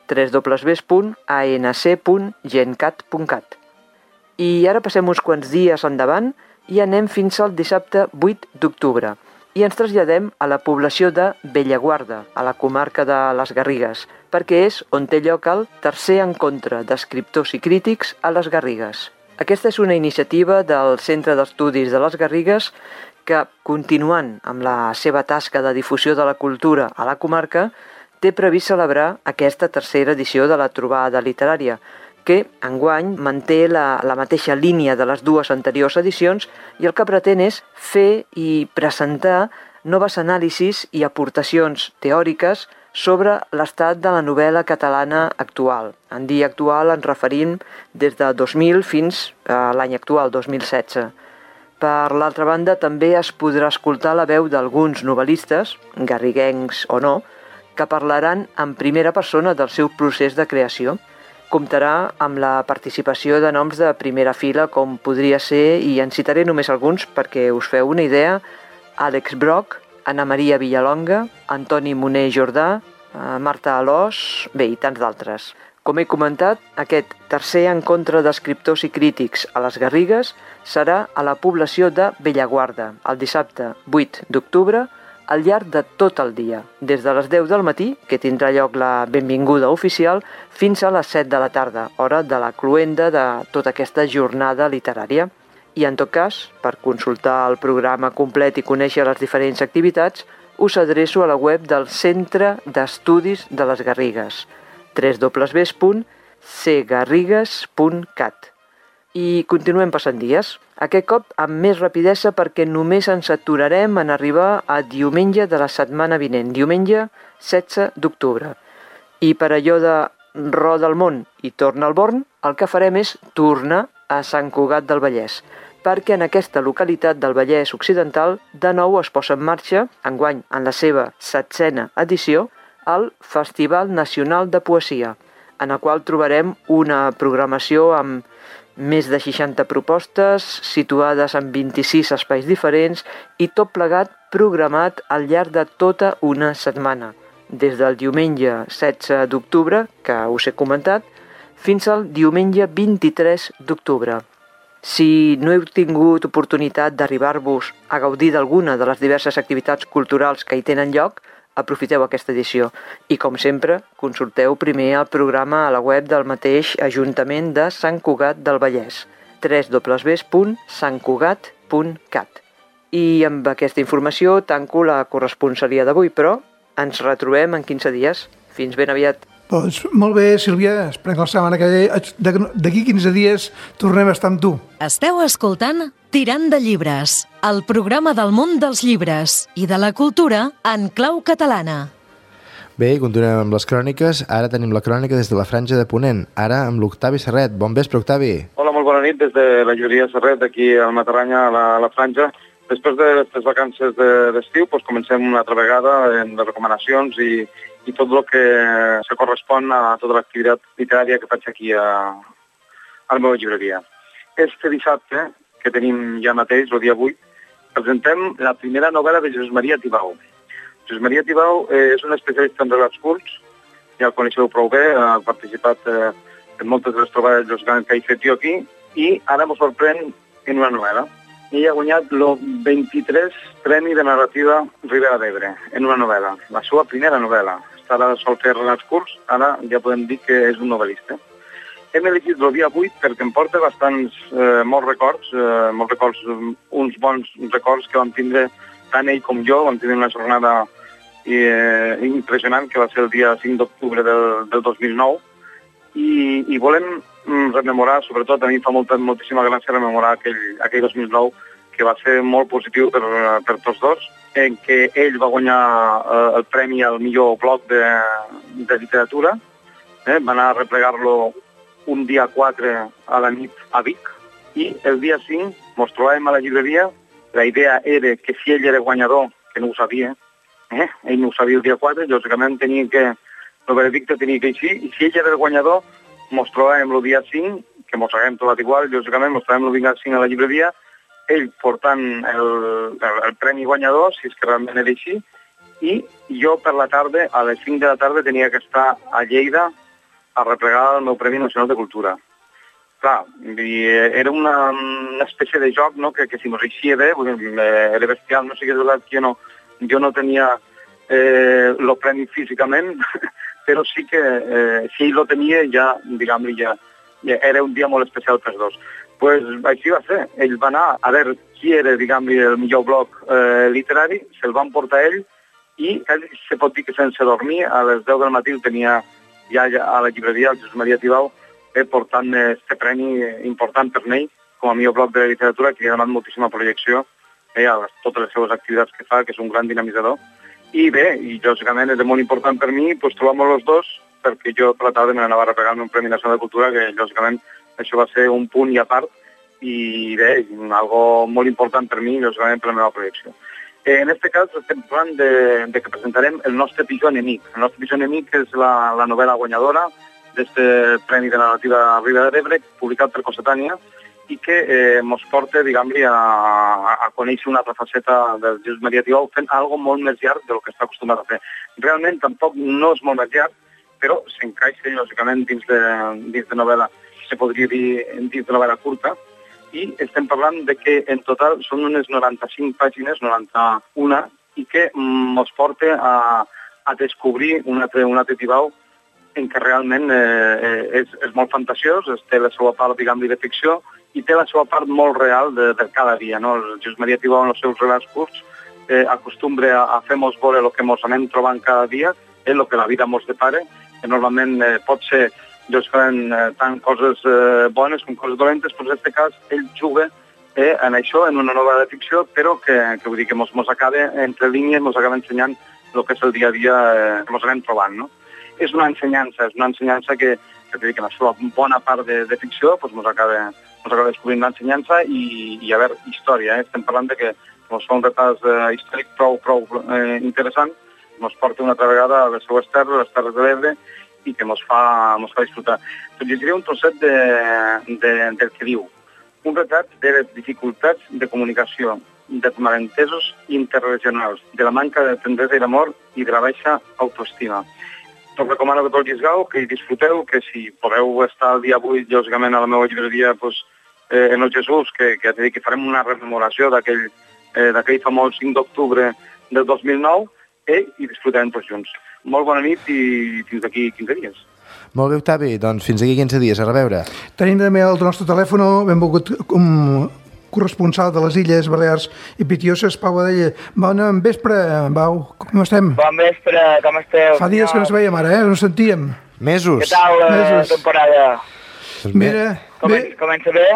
www.anc.gencat.cat. I ara passem uns quants dies endavant i anem fins al dissabte 8 d'octubre. i ens traslladem a la població de Bellaguarda, a la comarca de les Garrigues, perquè és on té lloc el tercer encontre d'escriptors i crítics a les Garrigues. Aquesta és una iniciativa del Centre d'Estudis de les Garrigues que, continuant amb la seva tasca de difusió de la cultura a la comarca, té previst celebrar aquesta tercera edició de la trobada literària, que enguany manté la mateixa línia de les dues anteriors edicions i el que pretén és fer i presentar noves anàlisis i aportacions teòriques sobre l'estat de la novel·la catalana actual. En dir actual ens referim des de 2000 fins a l'any actual, 2016. Per l'altra banda, també es podrà escoltar la veu d'alguns novel·listes, garriguencs o no, que parlaran en primera persona del seu procés de creació. Comptarà amb la participació de noms de primera fila, com podria ser, i en citaré només alguns perquè us feu una idea, Àlex Broch, Anna Maria Villalonga, Antoni Moner Jordà, Marta Alòs, bé, i tants d'altres. Com he comentat, aquest tercer encontre d'escriptors i crítics a les Garrigues serà a la població de Bellaguarda, el dissabte 8 d'octubre, al llarg de tot el dia, des de les 10 del matí, que tindrà lloc la benvinguda oficial, fins a les 7 de la tarda, hora de la cloenda de tota aquesta jornada literària. I en tot cas, per consultar el programa complet i conèixer les diferents activitats, us adreço a la web del Centre d'Estudis de les Garrigues, www.cgarrigues.cat. I continuem passant dies, aquest cop amb més rapidesa perquè només ens aturarem en arribar a diumenge de la setmana vinent, diumenge 16 d'octubre. I per allò de roda el món i torna al Born, el que farem és tornar a Sant Cugat del Vallès, perquè en aquesta localitat del Vallès Occidental de nou es posa en marxa, enguany en la seva 7a edició, el Festival Nacional de Poesia, en el qual trobarem una programació amb més de 60 propostes, situades en 26 espais diferents i tot plegat programat al llarg de tota una setmana, des del diumenge 16 d'octubre, que us he comentat, fins al diumenge 23 d'octubre. Si no heu tingut oportunitat d'arribar-vos a gaudir d'alguna de les diverses activitats culturals que hi tenen lloc, aprofiteu aquesta edició i, com sempre, consulteu primer el programa a la web del mateix Ajuntament de Sant Cugat del Vallès, www.santcugat.cat. I amb aquesta informació tanco la corresponsalia d'avui, però ens retrobem en 15 dies. Fins ben aviat. Doncs molt bé, Sílvia, esperem que la setmana que d'aquí 15 dies tornem a estar amb tu. Esteu escoltant Tirant de llibres, el programa del món dels llibres i de la cultura en clau catalana. Bé, continuem amb les cròniques. Ara tenim la crònica des de la Franja de Ponent. Ara amb l'Octavi Serret. Bon vespre, Octavi. Hola, molt bona nit des de la llibreria Serret, aquí al Matarranya, a la Franja. Després de les vacances d'estiu, doncs comencem una altra vegada en les recomanacions i tot el que se correspon a tota l'activitat literària que faig aquí a la meva llibreria. Este dissabte, que tenim ja mateix, el dia 8, presentem la primera novel·la de Josep Maria Tibau. Josep Maria Tibau és un especialista en relats curts, ja el coneixeu prou bé, ha participat en moltes de les trobades que he fet jo aquí, i ara m'ho sorprèn en una novel·la. Ella ha guanyat el 23 Premi de Narrativa Ribera d'Ebre, en una novel·la, la seva primera novel·la. Ara sol fer relats curts, ara ja podem dir que és un novel·lista. Hem elegit el dia 8 perquè em porta molts records, uns bons records que vam tindre tant ell com jo, vam tindre una jornada impressionant que va ser el dia 5 d'octubre del 2009 i volem rememorar, sobretot a mi em fa moltíssima gràcia rememorar aquell 2009 que va ser molt positiu per tots dos, en què ell va guanyar el premi al millor blog de literatura, va anar a replegar-lo un dia 4 a la nit a Vic, i el dia 5 mos trobàvem a la llibreria. La idea era que si ell era guanyador, que no ho sabia, ell no ho sabia el dia 4, lògicament el veredicte tenia que eixir, i si ell era el guanyador, mos trobàvem el dia 5, que mos haguem trobat igual, lògicament mos trobàvem el dia 5 a la llibreria, ell portant el premi guanyador, si és que realment era així, i jo per la tarda, a les 5 de la tarda, tenia que estar a Lleida a replegar el meu Premi Nacional de Cultura. clar, era una espècie de joc, no?, que si mos eixia bé, era bestial, no sé què és veritat que jo no tenia el premi físicament, però sí que si ell lo tenia ja, diguem-li, ja era un dia molt especial per dos. Pues així va ser. Ell va anar a veure qui era, diguem-li, el millor blog literari, se'l van portar ell, i ell se pot dir que sense dormir, a les 10 del matí el tenia ja a la llibreria, el Josep Maria Tibau, portant aquest premi important per ell, com a millor blog de literatura, que li ha donat moltíssima projecció a totes les seves activitats que fa, que és un gran dinamitzador. I bé, i lògicament era molt important per mi trobar-nos els dos, perquè jo per la tarda me n'anava a repegar-me un Premi Nacional de Cultura, que lògicament això va ser un punt i a part, i bé, algo molt important per mi, lògicament per la meva projecció. En aquest cas estem parlant de que presentarem El nostre pitjor enemic. El nostre pitjor enemic és la novel·la guanyadora d'aquest Premi de Narrativa Ribera d'Ebre, publicat per Cossetània, i que ens porta, diguem-li, a conèixer una altra faceta del Josep Maria Tibau fent algo molt més llarg del que està acostumat a fer. Realment tampoc no és molt més llarg, però s'encaixa, lògicament, dins de novel·la, se podria dir dins de novel·la curta, i estem parlant de que en total són unes 95 pàgines, 91, i que ens porta a descobrir un altre Tibau en què realment és molt fantasiós, té la seva part, diguem-li, de ficció, i té la seva part molt real de cada dia, no? El Josep Maria Tibau, en els seus relats curts, acostumbra a fer-nos veure el que ens anem trobant cada dia, el que la vida ens depara, que normalment pot ser, tant coses bones com coses dolentes, però en aquest cas ell juga en això, en una nova de ficció, però que vull dir que ens acaba, entre línies, ens acaba ensenyant el que és el dia a dia que ens anem trobant, no? És una ensenyança que en la seva bona part de ficció ens acaba descobrint l'ensenyança i a veure, història. Estem parlant de que ens fa un repàs històric prou interessant, ens porta una altra vegada a les seues terres, les terres de l'Ebre, i que ens fa disfrutar. Tot llegiré un trosset del que diu. Un retrat de les dificultats de comunicació, dels malentesos interregionals, de la manca de tendresa i d'amor i de la baixa autoestima. Us recomano que tots llesgau, que hi disfruteu, que si podeu estar el dia 8, lògicament, a la meva llibreria en el Jesús, que farem una rememoració d'aquell famós 5 d'octubre del 2009, i disfrutarem tots junts. Molt bona nit i fins d'aquí 15 dies. Molt bé, Octavi, doncs fins aquí 15 dies, a reveure. Tenim també el nostre telèfon, benvolgut corresponsal de les Illes Balears i Pitioses, Pau Adella. Bon vespre, Pau, com estem? Bon vespre, com esteu? Fa dies que no ens veiem ara, no ens sentíem. Mesos. Què tal la temporada? Mira, comença bé?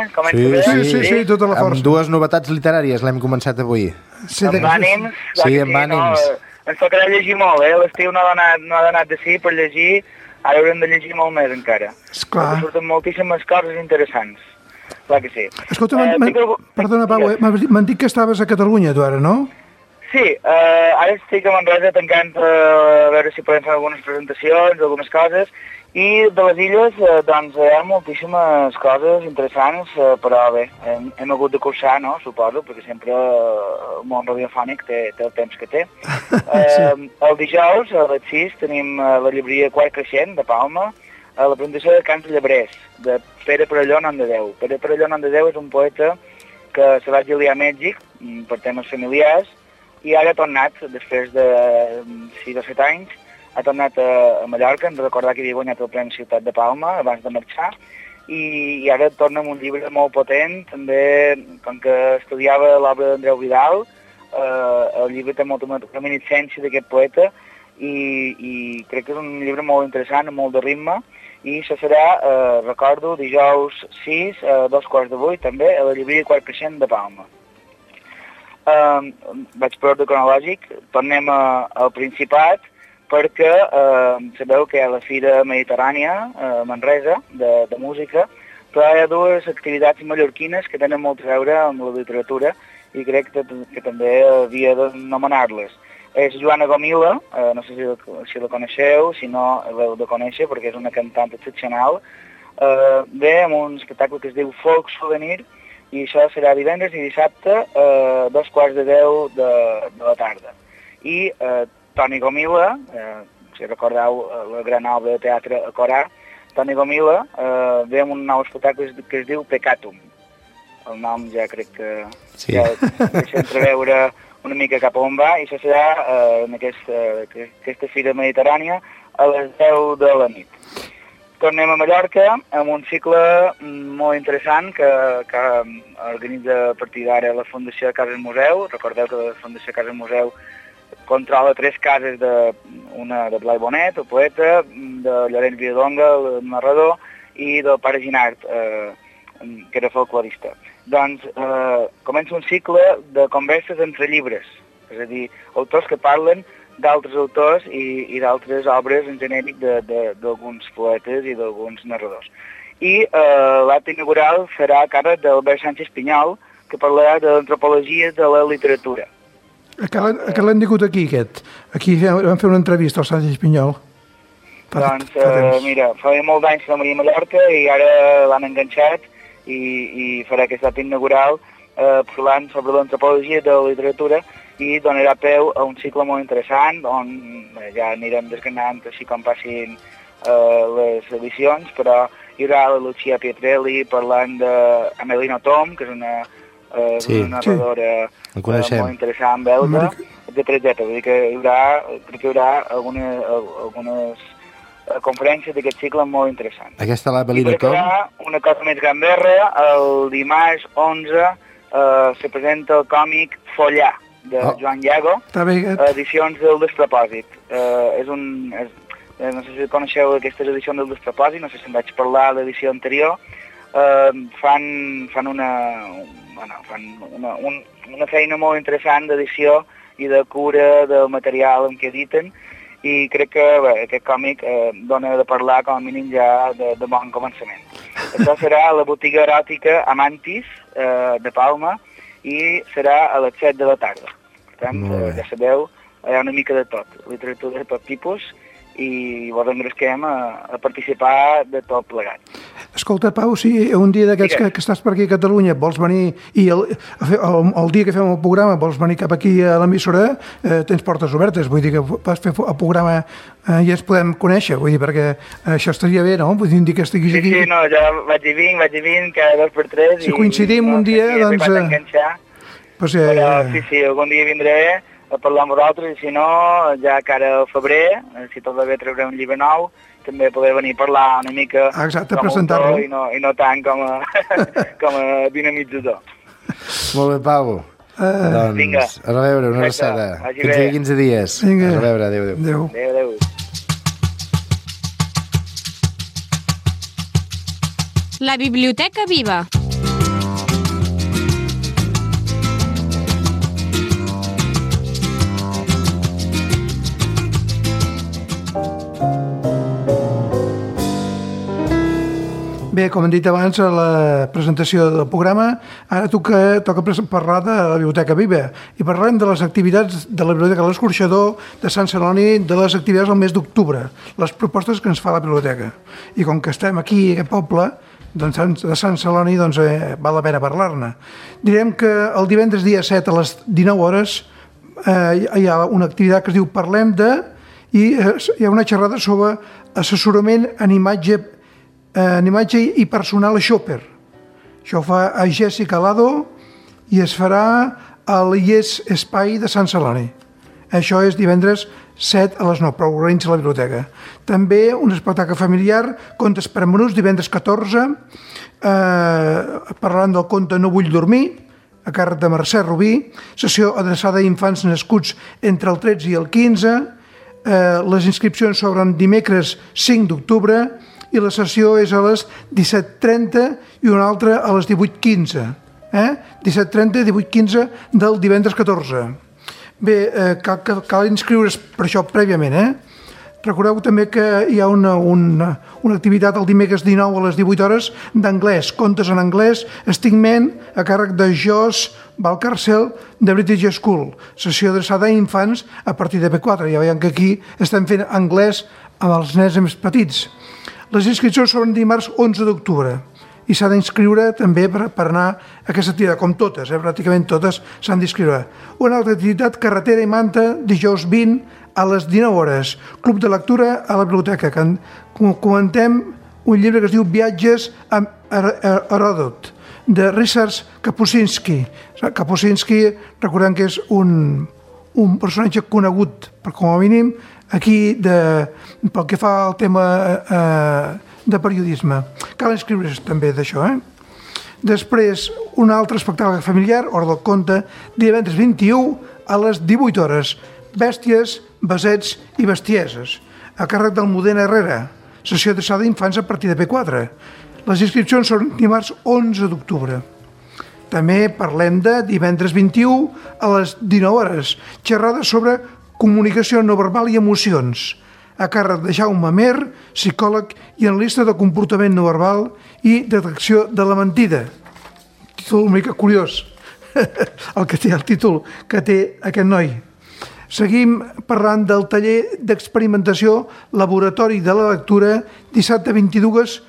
Sí, tota la força. Amb dues novetats literàries l'hem començat avui. Amb ànims? Sí, amb ànims. Ens tocarà llegir molt, l'estiu no ha donat de sí per llegir, ara haurem de llegir molt més encara. Esclar. Surten moltíssimes coses interessants. Clar que sí. Escolta, perdona, Pau, m'han dit que estaves a Catalunya, tu ara, no? Sí, ara estic a Manresa tancant a veure si podem fer algunes presentacions, algunes coses, i de les illes, doncs, hi ha moltíssimes coses interessants, però bé, hem hagut de cursar, no?, suposo, perquè sempre el món radiofònic té el temps que té. Sí. El dijous, a les 6, tenim la llibreria Quart Creixent, de Palma, la presentació de Cants Llebrers, de Pere Perelló Nomdedeu. Pere Perelló Nomdedeu és un poeta que se va exiliar a Mèxic per temes familiars i ara ha tornat, després de 6 o 7 anys, ha tornat a Mallorca. Hem de recordar que havia guanyat el Premi Ciutat de Palma abans de marxar i ara torna amb un llibre molt potent. També, com que estudiava l'obra d'Andreu Vidal, el llibre té molta reminiscència d'aquest poeta i crec que és un llibre molt interessant, amb molt de ritme, i això serà, recordo, dijous 6, a 2:15, també, a la llibreria Quart Creixent de Palma. Vaig per ordre cronològic, tornem al Principat, perquè sabeu que hi ha la Fira Mediterrània a Manresa, de música, però hi ha dues activitats mallorquines que tenen molt a veure amb la literatura i crec que també havia d'anomenar-les. És Joana Gomila, no sé si la coneixeu, si no l'heu de conèixer perquè és una cantant excepcional. Ve amb un espectacle que es diu Folk Souvenir i això serà divendres i dissabte a 2:15 de la tarda. I Toni Gomila, si recordeu la gran obra de teatre a Corà, Toni Gomila, ve amb un nou espectacle que es diu Pecatum. El nom ja crec que ja deixa entreveure una mica cap a on va, i això serà en aquesta fira mediterrània a les 10 de la nit. Tornem a Mallorca amb un cicle molt interessant que organitza a partir d'ara la Fundació Cases Museu. Recordeu que la Fundació Cases Museu controla 3 cases, una de Blai Bonet, el poeta, de Llorenç Viladonga, el narrador, i del pare Ginart, que era folclorista. Doncs comença un cicle de converses entre llibres, és a dir, autors que parlen d'altres autors i d'altres obres en genèric d'alguns poetes i d'alguns narradors. I l'acte inaugural serà a càrrec d'Albert Sánchez Pinyol, que parlarà de l'antropologia de la literatura. Que l'hem tingut aquí, aquest. Aquí vam fer una entrevista al Sánchez Pinyol. Doncs, mira, fa molt d'anys que no venia a Mallorca i ara l'han enganxat i farà aquest acte inaugural parlant sobre l'antropologia de la literatura i donarà peu a un cicle molt interessant on ja anirem desgranant així com passin les edicions, però hi haurà la Lucia Pietrelli parlant d'Amelina Tom, que és una narradora molt interessant, belga, etc. Vull dir que hi haurà algunes conferències d'aquest cicle molt interessant. Aquesta l'Amelina Tom? Una cosa més gamberra, el dimarts 11 se presenta el còmic Follar, de Joan Llago, edicions del Despropòsit. No sé si coneixeu aquestes edicions del Despropòsit, no sé si en vaig parlar a l'edició anterior. Fan una feina molt interessant d'edició i de cura del material en què editen, i crec que aquest còmic dona de parlar com a mínim ja de bon començament. Això serà a la botiga eròtica Amantis de Palma i serà a les 7 de la tarda. Per tant, ja sabeu, hi ha una mica de tot, literatura de tot tipus, i vos engresquem a participar de tot plegat. Escolta, Pau, si un dia d'aquests que estàs per aquí a Catalunya vols venir i el dia que fem el programa vols venir cap aquí a l'emissora, tens portes obertes, vull dir que vas fer el programa i ens podem conèixer, vull dir, perquè això estaria bé, no? Vull dir que estiguis aquí. Sí, no, jo vaig i vinc cada 2 per 3. Si coincidim un dia, doncs... Sí, algun dia vindré a parlar amb vosaltres, i si no, ja cara al febrer, si tot va bé treure un llibre nou, també poder venir a parlar una mica com a autor i no tant com a dinamitzador. Molt bé, Pau. Doncs, a reveure, una abraçada. Fins aquí 15 dies. A reveure, adéu. Adéu. La Biblioteca Viva. Bé, com hem dit abans a la presentació del programa, ara toca parlar de la Biblioteca Viva i parlarem de les activitats de la Biblioteca de l'Escorxador de Sant Celoni, de les activitats del mes d'octubre, les propostes que ens fa la biblioteca. I com que estem aquí, a aquest poble, doncs, de Sant Celoni, doncs, val la pena parlar-ne. Direm que el divendres dia 7 a les 19 hores hi ha una activitat que es diu Parlem de, i hi ha una xerrada sobre assessorament en imatge i personal a Shopper. Això ho fa a Jessica Lado i es farà a l'IES Espai de Sant Celoni. Això és divendres 7 a les 9, però ho organitza la biblioteca. També un espectacle familiar, Contes per a menuts, divendres 14, parlant del conte No vull dormir, a càrrec de Mercè Rubí, sessió adreçada a infants nascuts entre el 13 i el 15, les inscripcions s'obren dimecres 5 d'octubre, i la sessió és a les 17:30 i una altra a les 18:15. 17:30 i 18:15 del divendres 14. Bé, cal inscriure's per això prèviament. Recordeu també que hi ha una activitat el dimecres 19 a les 18 hores d'anglès, contes en anglès, Stigman, a càrrec de Josh Valcarcel de British School, sessió adreçada a infants a partir de P4. Ja veiem que aquí estem fent anglès amb els nens més petits. Les inscripcions són dimarts 11 d'octubre i s'ha d'inscriure també per anar a aquesta activitat, com totes, pràcticament totes s'han d'inscriure. Una altra activitat, Carretera i Manta, dijous 20 a les 19 hores. Club de lectura a la biblioteca, que comentem un llibre que es diu Viatges amb Heròdot, de Ryszard Kapuscinski. Kapuscinski, recordem que és un personatge conegut, com a mínim, aquí pel que fa al tema de periodisme. Cal escriure's també d'això, Després, un altre espectacle familiar, Hora del Conte, divendres 21 a les 18 hores. Bèsties, besets i bestieses, a càrrec del Modena Herrera. Sessió adreçada a infants a partir de P4. Les inscripcions són dimarts 11 d'octubre. També parlem de divendres 21 a les 19 hores, xerrada sobre comunicació no verbal i emocions, a càrrec de Jaume Mer, psicòleg i analista de comportament no verbal i detecció de la mentida. Títol una mica curiós, el títol que té aquest noi. Seguim parlant del taller d'experimentació Laboratori de la Lectura, dissabte 22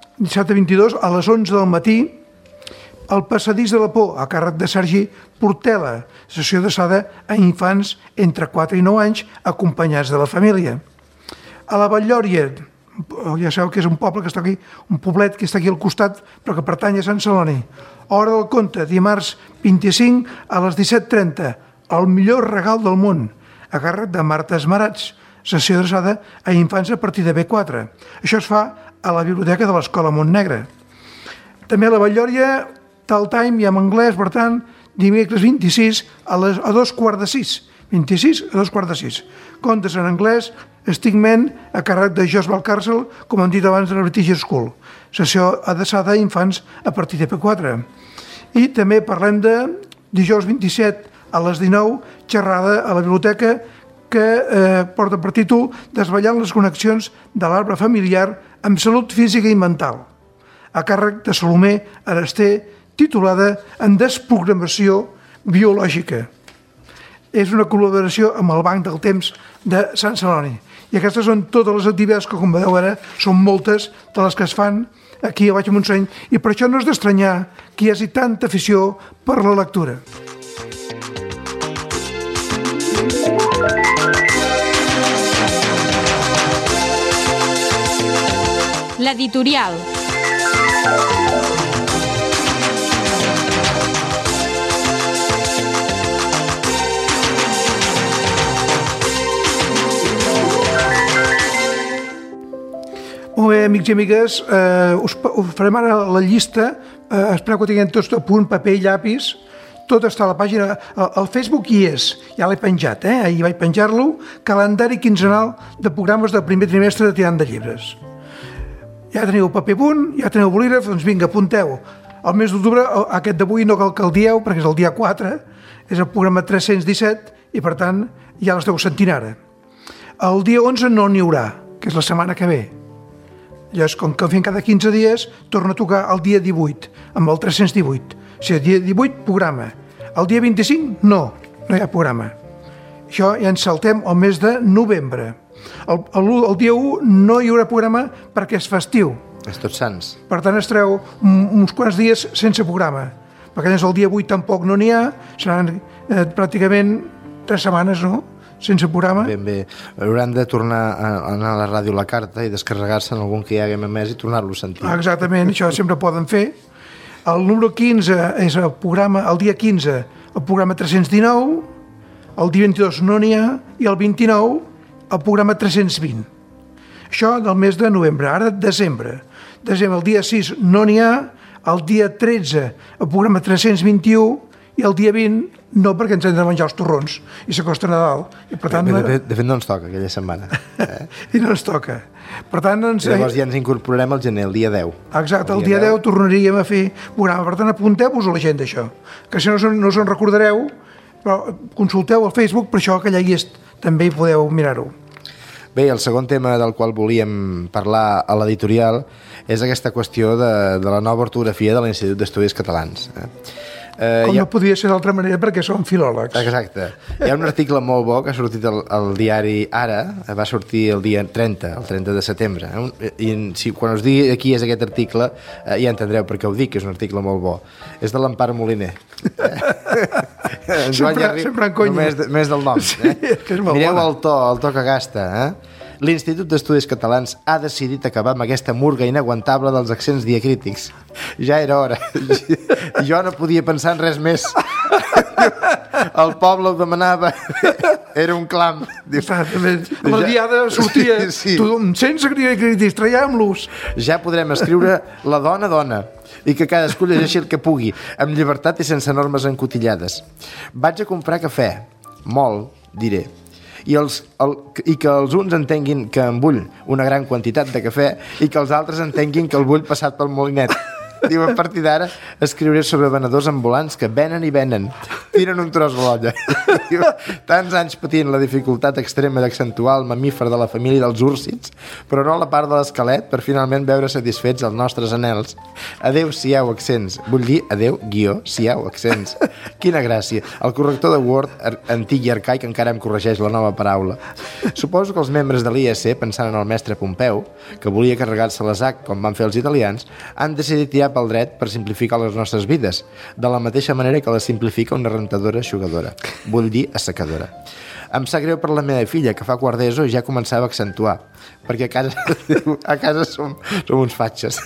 a les 11 del matí, El passadís de la por, a càrrec de Sergi Portela, sessió adreçada a infants entre 4 i 9 anys acompanyats de la família. A la Batllòria, ja sabeu que és un poble que està aquí, un poblet que està aquí al costat, però que pertany a Sant Celoni. Hora del Conte, dimarts 25 a les 17:30, El millor regal del món, a càrrec de Marta Esmarats, sessió adreçada a infants a partir de B4. Això es fa a la biblioteca de l'Escola Montnegre. També a la Batllòria, Tal Time i en anglès, per tant, dimecres 26 a 2:45. 26 a 2:45. Contes en anglès, Stigmen, a càrrec de Josh Valcàrcel, com hem dit abans de la British School. Sessió adreçada a infants a partir de P4. I també parlem de dijous 27 a les 19, xerrada a la biblioteca que porta per títol Desvetllant les connexions de l'arbre familiar amb salut física i mental, a càrrec de Salomé Arasté, titulada En desprogramació biològica. És una col·laboració amb el Banc del Temps de Sant Celoni. I aquestes són totes les activitats que, com vedeu ara, són moltes de les que es fan aquí a Baix a Montseny, i per això no és d'estranyar que hi hagi tanta afició per la lectura. L'editorial. Molt bé, amics i amigues, us farem ara la llista, espereu que tinguem tots a punt, paper i llapis, tot està a la pàgina, al Facebook hi és, ja l'he penjat, ahir vaig penjar-lo, calendari quinzenal de programes del primer trimestre de Tirant de Llibres. Ja teniu paper punt, ja teniu bolígraf, doncs vinga, apunteu. El mes d'octubre, aquest d'avui no cal que el dieu, perquè és el dia 4, és el programa 317, i per tant ja l'esteu sentint ara. El dia 11 no n'hi haurà, que és la setmana que ve. Llavors, com que fem cada 15 dies, torna a tocar el dia 18, amb el 318. O sigui, el dia 18, programa. El dia 25, no hi ha programa. Això ja ens saltem al mes de novembre. El dia 1 no hi haurà programa perquè és festiu. És Tots Sants. Per tant, es treu uns quants dies sense programa. Perquè el dia 8 tampoc no n'hi ha, seran pràcticament 3 setmanes, no?, sense programa. Ben bé. Hauran de tornar a anar a la ràdio La Carta i descarregar-se en algun que hi haguem emès i tornar-lo a sentir. Exactament, això sempre poden fer. El número 15 és el programa, el dia 15, el programa 319, el dia 22 no n'hi ha, i el 29 el programa 320. Això del mes de novembre. Ara desembre. El dia 6 no n'hi ha, el dia 13 el programa 321 i el dia 20 no, perquè ens hem de menjar els torrons i s'acosta Nadal. I per tant, de fet no ens toca aquella setmana. I no ens toca. Per tant, llavors ja ens incorporarem al gener, el dia 10. Exacte, el dia 10 tornaríem a fer programa. Per tant, apunteu-vos a l'agenda això, que si no us en recordareu, però consulteu al Facebook, per això que allà hi és, també hi podeu mirar-ho. Bé, el segon tema del qual volíem parlar a l'editorial és aquesta qüestió de la nova ortografia de l'Institut d'Estudis Catalans. Com no podria ser d'altra manera, perquè som filòlegs. Exacte. Hi ha un article molt bo que ha sortit al diari Ara, va sortir el dia 30, el 30 de setembre. I quan us digui aquí és aquest article, ja entendreu per què ho dic, que és un article molt bo. És de l'Empar Moliner. Sempre en conya. Només del nom. Sí, que és molt Mireu bona. el to que gasta. l'Institut d'Estudis Catalans ha decidit acabar amb aquesta murga inaguantable dels accents diacrítics. Ja era hora. Jo no podia pensar en res més. El poble ho demanava. Era un clam. Exactament. La diada sortia sense diacrítics, traiem-los. Ja podrem escriure la dona i que cadascú llegeixi el que pugui, amb llibertat i sense normes encotillades. Vaig a comprar cafè, molt, diré, i que els uns entenguin que em vull una gran quantitat de cafè i que els altres entenguin que el vull passat pel molinet. Diu, a partir d'ara escriuré sobre venedors ambulants que venen i venen, tiren un tros de l'olla. Diu, tants anys patint la dificultat extrema d'accentuar el mamífer de la família dels úrcids, però no la part de l'esquelet, per finalment veure satisfets els nostres anhels. Adéu-siau accents. Vull dir adéu-siau accents. Quina gràcia. El corrector de Word antic i arcaic encara em corregeix la nova paraula. Suposo que els membres de l'IEC, pensant en el mestre Pompeu, que volia carregar-se les H com van fer els italians, han decidit tirar pel dret per simplificar les nostres vides, de la mateixa manera que la simplifica una rentadora aixugadora. Vull dir assecadora. Em sap greu per la meva filla, que fa quart d'ESO i ja començava a accentuar, perquè a casa som uns fatxes.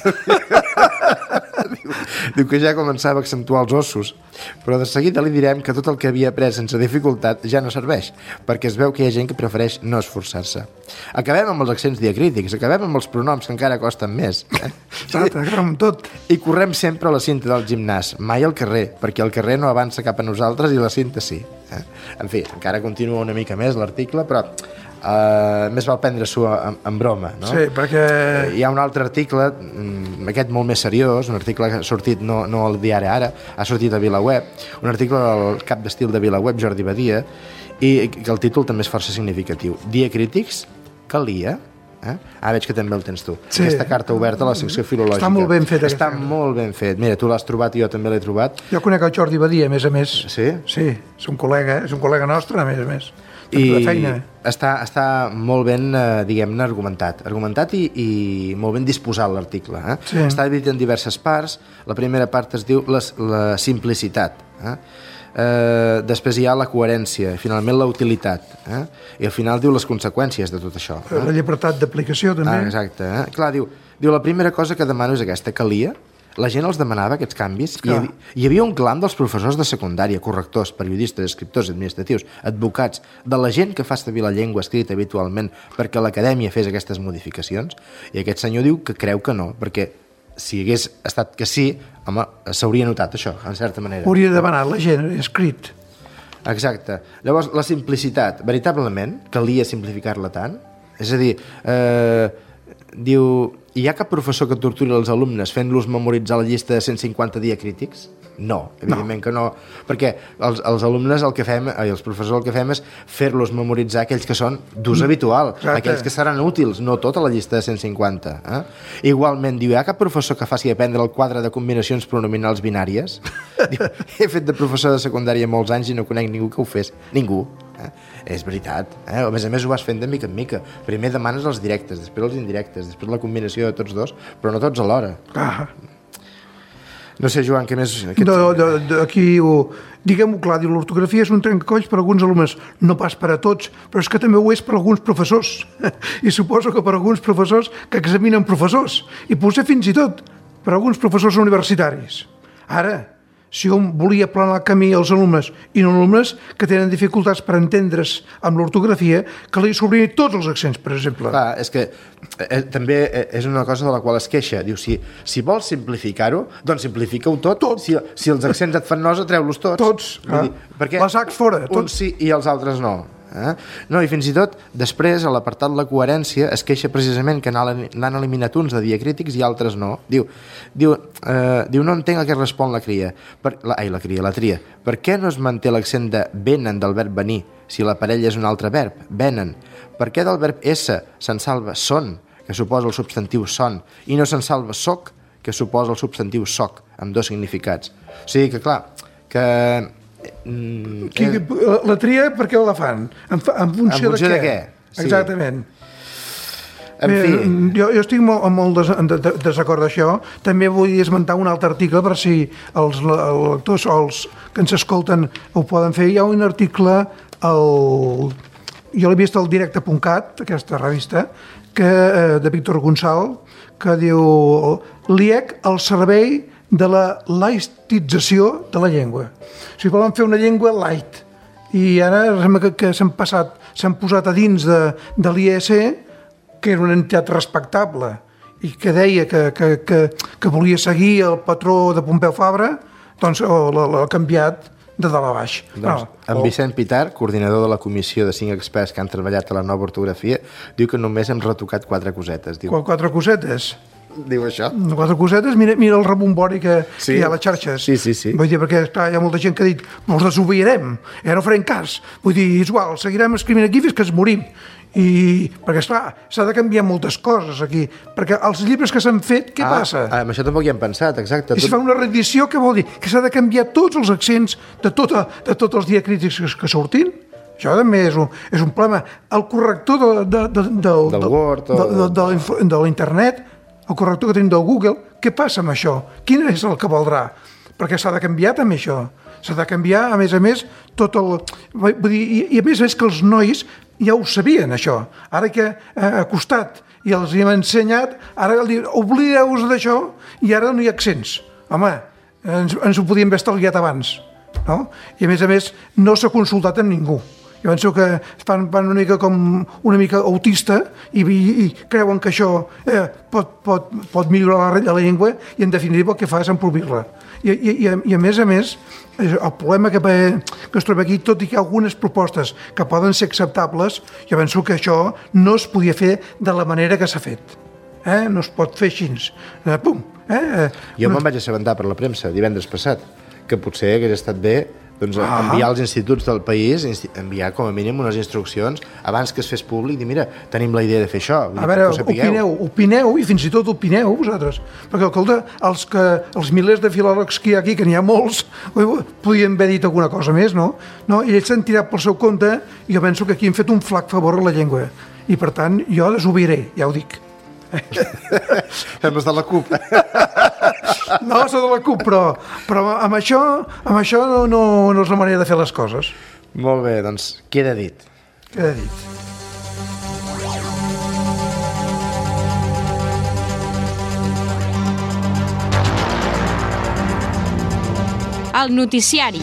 Diu que ja començava a accentuar els ossos, però de seguida li direm que tot el que havia après sense dificultat ja no serveix, perquè es veu que hi ha gent que prefereix no esforçar-se. Acabem amb els accents diacrítics, acabem amb els pronoms que encara costen més. Acabem amb tot. I correm sempre a la cinta del gimnàs, mai al carrer, perquè el carrer no avança cap a nosaltres i la cinta sí. En fi, encara continua una mica més l'article, però més val prendre-s'ho en broma, no? Sí, perquè... Hi ha un altre article, aquest molt més seriós, un article que ha sortit no al diari Ara, ha sortit a VilaWeb, un article del cap d'estil de VilaWeb, Jordi Badia, i que el títol també és força significatiu. Diacrítics, calia? Veig que també el tens tu. Sí. Aquesta carta oberta a la secció filològica. Està molt ben fet. Està molt ben fet. Mira, tu l'has trobat i jo també l'he trobat. Jo conec el Jordi Badia, a més a més. Sí? Sí, és un col·lega nostre, a més. I està molt ben, diguem-ne, argumentat i molt ben disposat l'article. Sí. Està dividit en diverses parts. La primera part es diu la simplicitat. Després hi ha la coherència, finalment la utilitat, i al final diu les conseqüències de tot això. La llibertat d'aplicació també. Exacte. Clar, diu, la primera cosa que demano és aquesta, calia. La gent els demanava, aquests canvis. Hi havia un clam dels professors de secundària, correctors, periodistes, escriptors administratius, advocats, de la gent que fa servir la llengua escrita habitualment perquè l'acadèmia fes aquestes modificacions, i aquest senyor diu que creu que no, perquè si hagués estat que sí, home, s'hauria notat això, en certa manera. Hauria demanat la gent, escrit. Exacte. Llavors, la simplicitat, veritablement, calia simplificar-la tant? És a dir, diu, hi ha cap professor que torturi els alumnes fent-los memoritzar la llista de 150 diacrítics? No, evidentment que no, perquè els alumnes el que fem, els professors el que fem és fer-los memoritzar aquells que són d'ús habitual, aquells que seran útils, no tota la llista de 150. Igualment, diu, hi ha cap professor que faci aprendre el quadre de combinacions pronominals binàries? Diu, he fet de professor de secundària molts anys i no conec ningú que ho fes. Ningú. És veritat. A més ho vas fent de mica en mica. Primer demanes els directes, després els indirectes, després la combinació de tots dos, però no tots alhora. No sé, Joan, què més... Aquí, diguem-ho clar, l'ortografia és un trencacolls per a alguns alumnes, no pas per a tots, però és que també ho és per a alguns professors. I suposo que per a alguns professors que examinen professors, i potser fins i tot per a alguns professors universitaris. Ara, si hom volia aplanar el camí als alumnes i no alumnes que tenen dificultats per entendre's amb l'ortografia, calia suprimir tots els accents, per exemple. Clar, és que també és una cosa de la qual es queixa. Diu, si vols simplificar-ho, doncs simplifica-ho tot. Si els accents et fan nosa, treu-los tots. Tots. Les H's fora. Uns sí i els altres no. No, i fins i tot després a l'apartat de la coherència es queixa precisament que n'han eliminat uns de diacrítics i altres no. Diu no entenc a què respon la tria. Per què no es manté l'accent de venen del verb venir si l'aparell és un altre verb, venen? Per què del verb ésser se'n salva son, que suposa el substantiu son, i no se'n salva soc, que suposa el substantiu soc, amb dos significats? O sigui que clar, que... La tria per què la fan? En funció de què? Sí. Exactament. En fi. Jo estic molt desacord d'això. També vull esmentar un altre article per si els lectors o els que ens escolten ho poden fer. Hi ha un article jo l'he vist al directe.cat, aquesta revista, de Víctor Gonçal, que diu l'IEC al servei de la laïcització de la llengua. O sigui, volen fer una llengua light. I ara sembla que s'han posat a dins de l'IEC, que era una entitat respectable, i que deia que volia seguir el patró de Pompeu Fabra, doncs l'ha canviat de dalt a baix. En Vicent Pitar, coordinador de la comissió de 5 experts que han treballat a la nova ortografia, diu que només hem retocat 4 cosetes. 4 cosetes? Diu això. 4 cosetes? Mira el rebombori que hi ha a les xarxes. Sí. Vull dir, perquè hi ha molta gent que ha dit ens desobeirem, no farem cas. Vull dir, és igual, seguirem escrivint aquí fins que ens morim. Perquè, esclar, s'ha de canviar moltes coses aquí, perquè els llibres que s'han fet, què passa? Amb això tampoc hi hem pensat, exacte. I si fa una reedició, què vol dir? Que s'ha de canviar tots els accents de tots els diacrítics que surtin? Això també és un problema. El corrector del Word de l'internet, el corrector que tenim del Google, què passa amb això? Quin és el que valdrà? Perquè s'ha de canviar també això. S'ha de canviar, a més, tot el... Vull dir, i a més que els nois ja ho sabien, això. Ara que ha costat i els hi hem ensenyat, ara oblideu-vos d'això i ara no hi ha accents. Home, ens ho podíem haver estalviat abans. No? I a més, no s'ha consultat amb ningú. Jo penso que van una mica autista i creuen que això pot millorar la llengua i en definitiva el que fa és empobrir-la. I a més, el problema que es troba aquí, tot i que hi ha algunes propostes que poden ser acceptables, jo penso que això no es podia fer de la manera que s'ha fet. No es pot fer així. Pum! Jo me'n vaig assabentar per la premsa divendres passat que potser hagués estat bé enviar als instituts del país, enviar com a mínim unes instruccions abans que es fes públic, dir, mira, tenim la idea de fer això. A veure, opineu, i fins i tot opineu vosaltres, perquè els milers de filòlegs que hi ha aquí, que n'hi ha molts, podien haver dit alguna cosa més, no? I ells s'han tirat pel seu compte i jo penso que aquí hem fet un flac favor a la llengua, i per tant jo desobeiré, ja ho dic. Hem estat la CUP. No, soc de la CUP, però amb això no és la manera de fer les coses. Molt bé, doncs queda dit. Queda dit. El noticiari.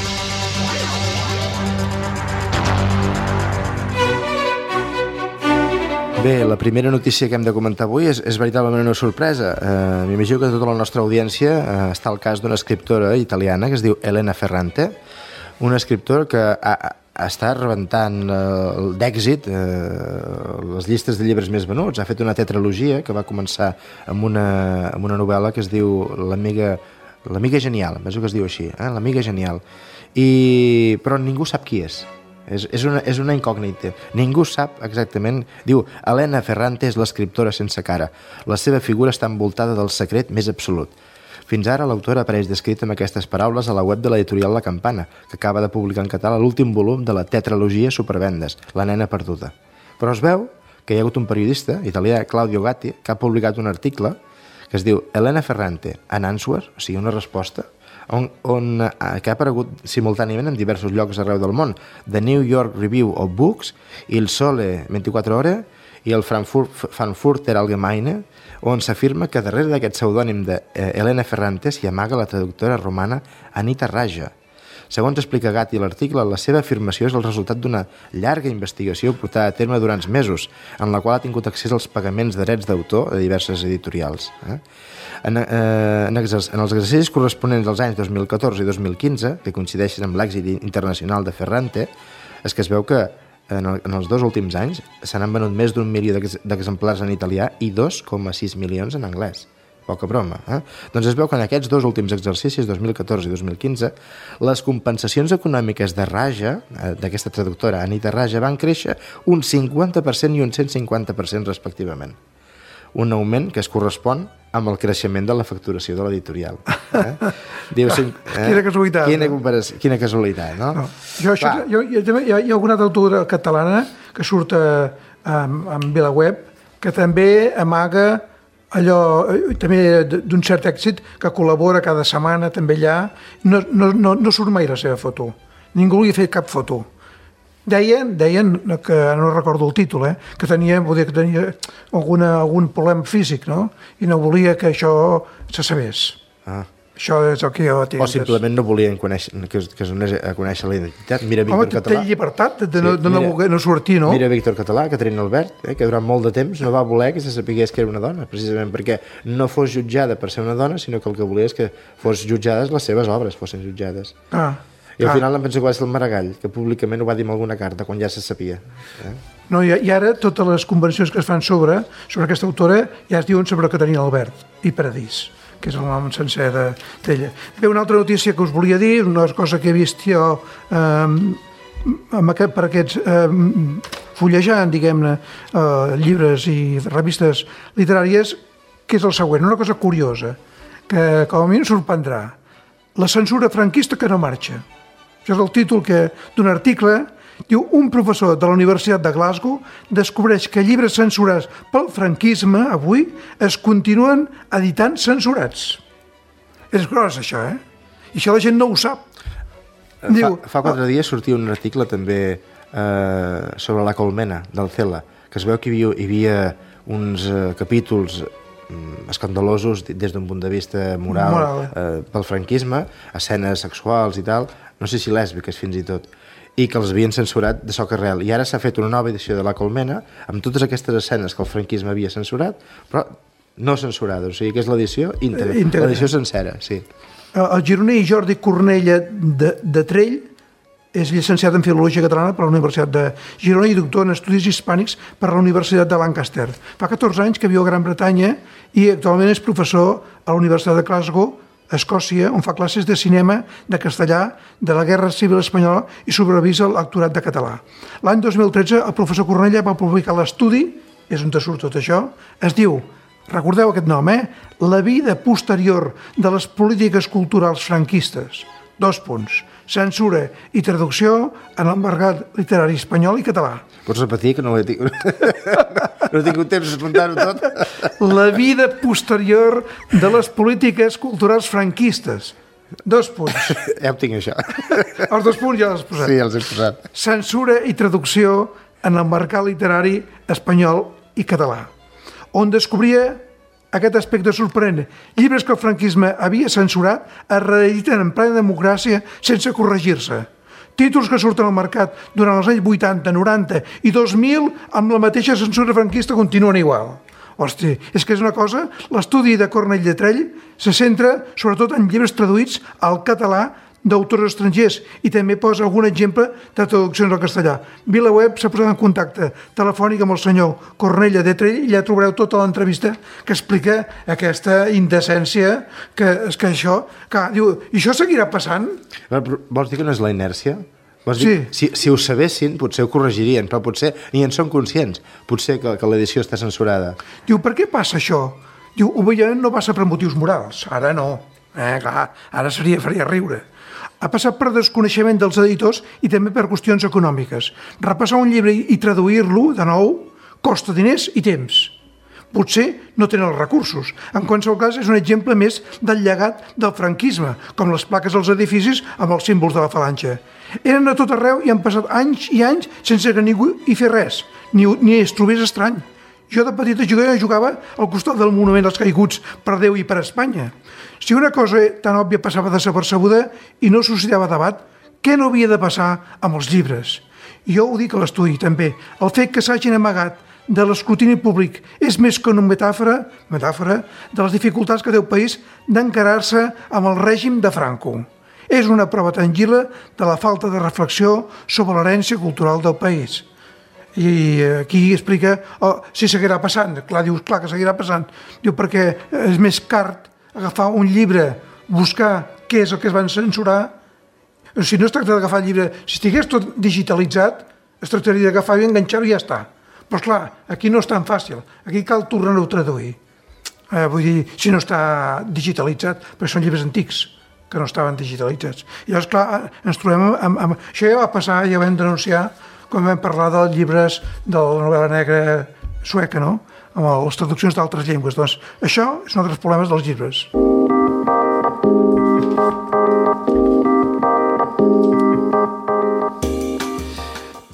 Bé, la primera notícia que hem de comentar avui és veritablement una sorpresa. M'imagino que tota la nostra audiència està al cas d'una escriptora italiana que es diu Elena Ferrante, una escriptora que està rebentant d'èxit les llistes de llibres més venuts. Ha fet una tetralogia que va començar amb una novel·la que es diu L'amiga genial, penso que es diu així, L'amiga genial. Però ningú sap qui és. És una incògnita. Ningú sap exactament. Diu, Elena Ferrante és l'escriptora sense cara. La seva figura està envoltada del secret més absolut. Fins ara l'autora apareix descrita amb aquestes paraules a la web de l'editorial La Campana, que acaba de publicar en català l'últim volum de la tetralogia Supervendes, La nena perduda. Però es veu que hi ha hagut un periodista italià, Claudio Gatti, que ha publicat un article que es diu Elena Ferrante, an answer, o sigui, una resposta, que ha aparegut simultàniament en diversos llocs arreu del món, The New York Review of Books, Il Sole 24 Ore i el Frankfurter Allgemeine, on s'afirma que darrere d'aquest pseudònim d'Elena Ferrante s'hi amaga la traductora romana Anita Raja. Segons explica Gatti a l'article, la seva afirmació és el resultat d'una llarga investigació portada a terme durant mesos, en la qual ha tingut accés als pagaments de drets d'autor de diverses editorials. En els exercicis corresponents als anys 2014 i 2015, que coincideixen amb l'èxit internacional de Ferrante, és que es veu que en els 2 últims anys se n'han venut més d'1 milió d'exemplars en italià i 2,6 milions en anglès. Poca broma, Doncs es veu que en aquests 2 últims exercicis, 2014 i 2015, les compensacions econòmiques de Raja, d'aquesta traductora Anita Raja, van créixer un 50% i un 150% respectivament. Un augment que es correspon amb el creixement de la facturació de l'editorial. Quina casualitat. Quina casualitat, no? Hi ha alguna altra autora catalana que surt en VilaWeb que també amaga allò, també d'un cert èxit, que col·labora cada setmana també allà. No surt mai la seva foto. Ningú li ha fet cap foto. Deien, que no recordo el títol, que tenia algun problema físic, no? I no volia que això se sabés. Això és el que jo tinc. O simplement no volien que es donés a conèixer la identitat. Mira Víctor Català. Home, té llibertat de no sortir, no? Mira Víctor Català, Caterina Albert, que durant molt de temps no va voler que se sapigués que era una dona, precisament perquè no fos jutjada per ser una dona, sinó que el que volia és que fos jutjades les seves obres, fossin jutjades. I al final em penso que va ser el Maragall, que públicament ho va dir en alguna carta, quan ja se sabia. No, i ara totes les convencions que es fan sobre aquesta autora ja es diuen sobre Caterina Albert i Paradís, que és el nom sencer d'ella. Bé, una altra notícia que us volia dir, una cosa que he vist jo per aquests fullejant, diguem-ne, llibres i revistes literàries, que és el següent, una cosa curiosa, que com a mi em sorprendrà. La censura franquista que no marxa. Això és el títol d'un article. Diu, un professor de la Universitat de Glasgow descobreix que llibres censurats pel franquisme avui es continuen editant censurats. És gros, això, I això la gent no ho sap. Fa 4 dies sortia un article també sobre la colmena del Cela, que es veu que hi havia uns capítols escandalosos des d'un punt de vista moral pel franquisme, escenes sexuals i tal, no sé si lèsbiques fins i tot, i que els havien censurat de soca real. I ara s'ha fet una nova edició de La Colmena amb totes aquestes escenes que el franquisme havia censurat, però no censurades, o sigui que és l'edició íntegra, l'edició sencera, sí. El gironí Jordi Cornella de Trell és llicenciat en Filologia Catalana per la Universitat de Girona i doctor en Estudis Hispànics per la Universitat de Lancaster. Fa 14 anys que viu a Gran Bretanya i actualment és professor a la Universitat de Glasgow, a Escòcia, on fa classes de cinema, de castellà, de la Guerra Civil Espanyola i supervisa el lectorat de català. L'any 2013 el professor Cornella va publicar l'estudi, és on surt tot això, es diu, recordeu aquest nom, La vida posterior de les polítiques culturals franquistes. 2 punts. Censura i traducció en el mercat literari espanyol i català. Pots repetir, que no he tingut temps d'apuntar-ho tot? La vida posterior de les polítiques culturals franquistes. 2 punts. Ja ho tinc, això. Els 2 punts ja els has posat. Sí, els he posat. Censura i traducció en el mercat literari espanyol i català, on descobria aquest aspecte sorprenent. Llibres que el franquisme havia censurat es reediten en plena democràcia sense corregir-se. Títols que surten al mercat durant els anys 80, 90 i 2000 amb la mateixa censura franquista continuen igual. Hosti, és que és una cosa... L'estudi de Cornell de Trell se centra sobretot en llibres traduïts al català d'autors estrangers i també posa algun exemple de traduccions al castellà. VilaWeb s'ha posat en contacte telefònic amb el senyor Cornella de Trell i ja trobareu tota l'entrevista que explica aquesta indecència que això... Diu, i això seguirà passant? Vols dir que no és la inèrcia? Sí. Si ho sabessin, potser ho corregirien, però potser ni en són conscients. Potser que l'edició està censurada. Diu, per què passa això? Diu, òbviament no passa per motius morals. Ara no. Clar, ara faria riure. Ha passat per desconeixement dels editors i també per qüestions econòmiques. Repassar un llibre i traduir-lo, de nou, costa diners i temps. Potser no tenen els recursos. En qualsevol cas, és un exemple més del llegat del franquisme, com les plaques dels edificis amb els símbols de la falange. Eren a tot arreu i han passat anys i anys sense que ningú hi fes res, ni es trobés estrany. Jo de petita jugava al costat del monument als caiguts per Déu i per Espanya. Si una cosa tan òbvia passava desapercebuda i no suscitava debat, què no havia de passar amb els llibres? Jo ho dic a l'estudi també. El fet que s'hagin amagat de l'escrutini públic és més que una metàfora de les dificultats que té el país d'encarar-se amb el règim de Franco. És una prova tangible de la falta de reflexió sobre l'herència cultural del país. I aquí explica si seguirà passant. Clar, dius, clar que seguirà passant. Diu, perquè és més car agafar un llibre, buscar què és el que es van censurar. Si no es tracta d'agafar el llibre, si estigués tot digitalitzat, es tractaria d'agafar i enganxar-ho i ja està. Però clar, aquí no és tan fàcil. Aquí cal tornar-ho a traduir. Vull dir, si no està digitalitzat, perquè són llibres antics que no estaven digitalitzats. I llavors, clar, ens trobem amb... Això ja va passar, ja vam denunciar quan vam parlar dels llibres de la novel·la negra sueca, no? Amb les traduccions d'altres llengües. Doncs això és un dels problemes dels llibres.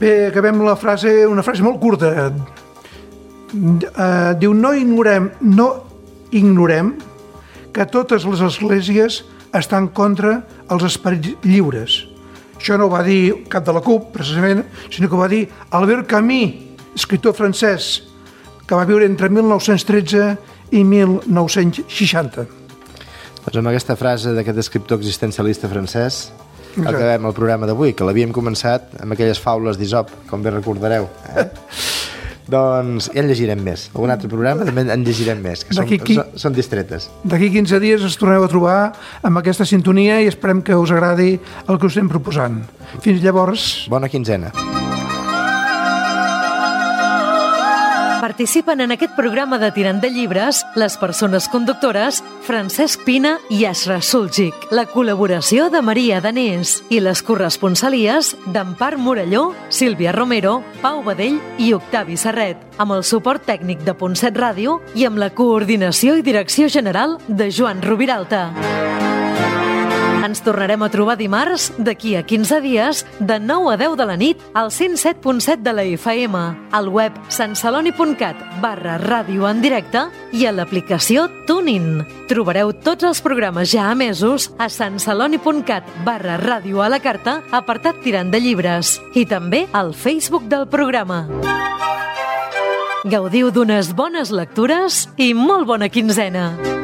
Bé, acabem una frase molt curta. Diu, no ignorem que totes les esglésies estan contra els esperits lliures. Això no ho va dir cap de la CUP, precisament, sinó que ho va dir Albert Camus, escriptor francès, que va viure entre 1913 i 1960. Doncs amb aquesta frase d'aquest escriptor existencialista francès acabem el programa d'avui, que l'havíem començat amb aquelles faules d'Isop, com bé recordareu. Doncs ja en llegirem més. Algun altre programa també en llegirem més, que són distretes. D'aquí 15 dies ens torneu a trobar amb aquesta sintonia i esperem que us agradi el que us estem proposant. Fins llavors... Bona quinzena. Participen en aquest programa de Tirant de Llibres les persones conductores Francesc Pina i Asra Suljic, la col·laboració de Maria Danés i les corresponsalies d'Empar Morelló, Sílvia Romero, Pau Badell i Octavi Serret, amb el suport tècnic de Ponset Ràdio i amb la coordinació i direcció general de Joan Rubiralta. Ens tornarem a trobar dimarts, d'aquí a 15 dies, de 9 a 10 de la nit, al 107.7 de la FM, al web santceloni.cat/ràdio en directe i a l'aplicació TuneIn. Trobareu tots els programes ja emesos a santceloni.cat/ràdio a la carta, apartat Tirant de Llibres, i també al Facebook del programa. Gaudiu d'unes bones lectures i molt bona quinzena!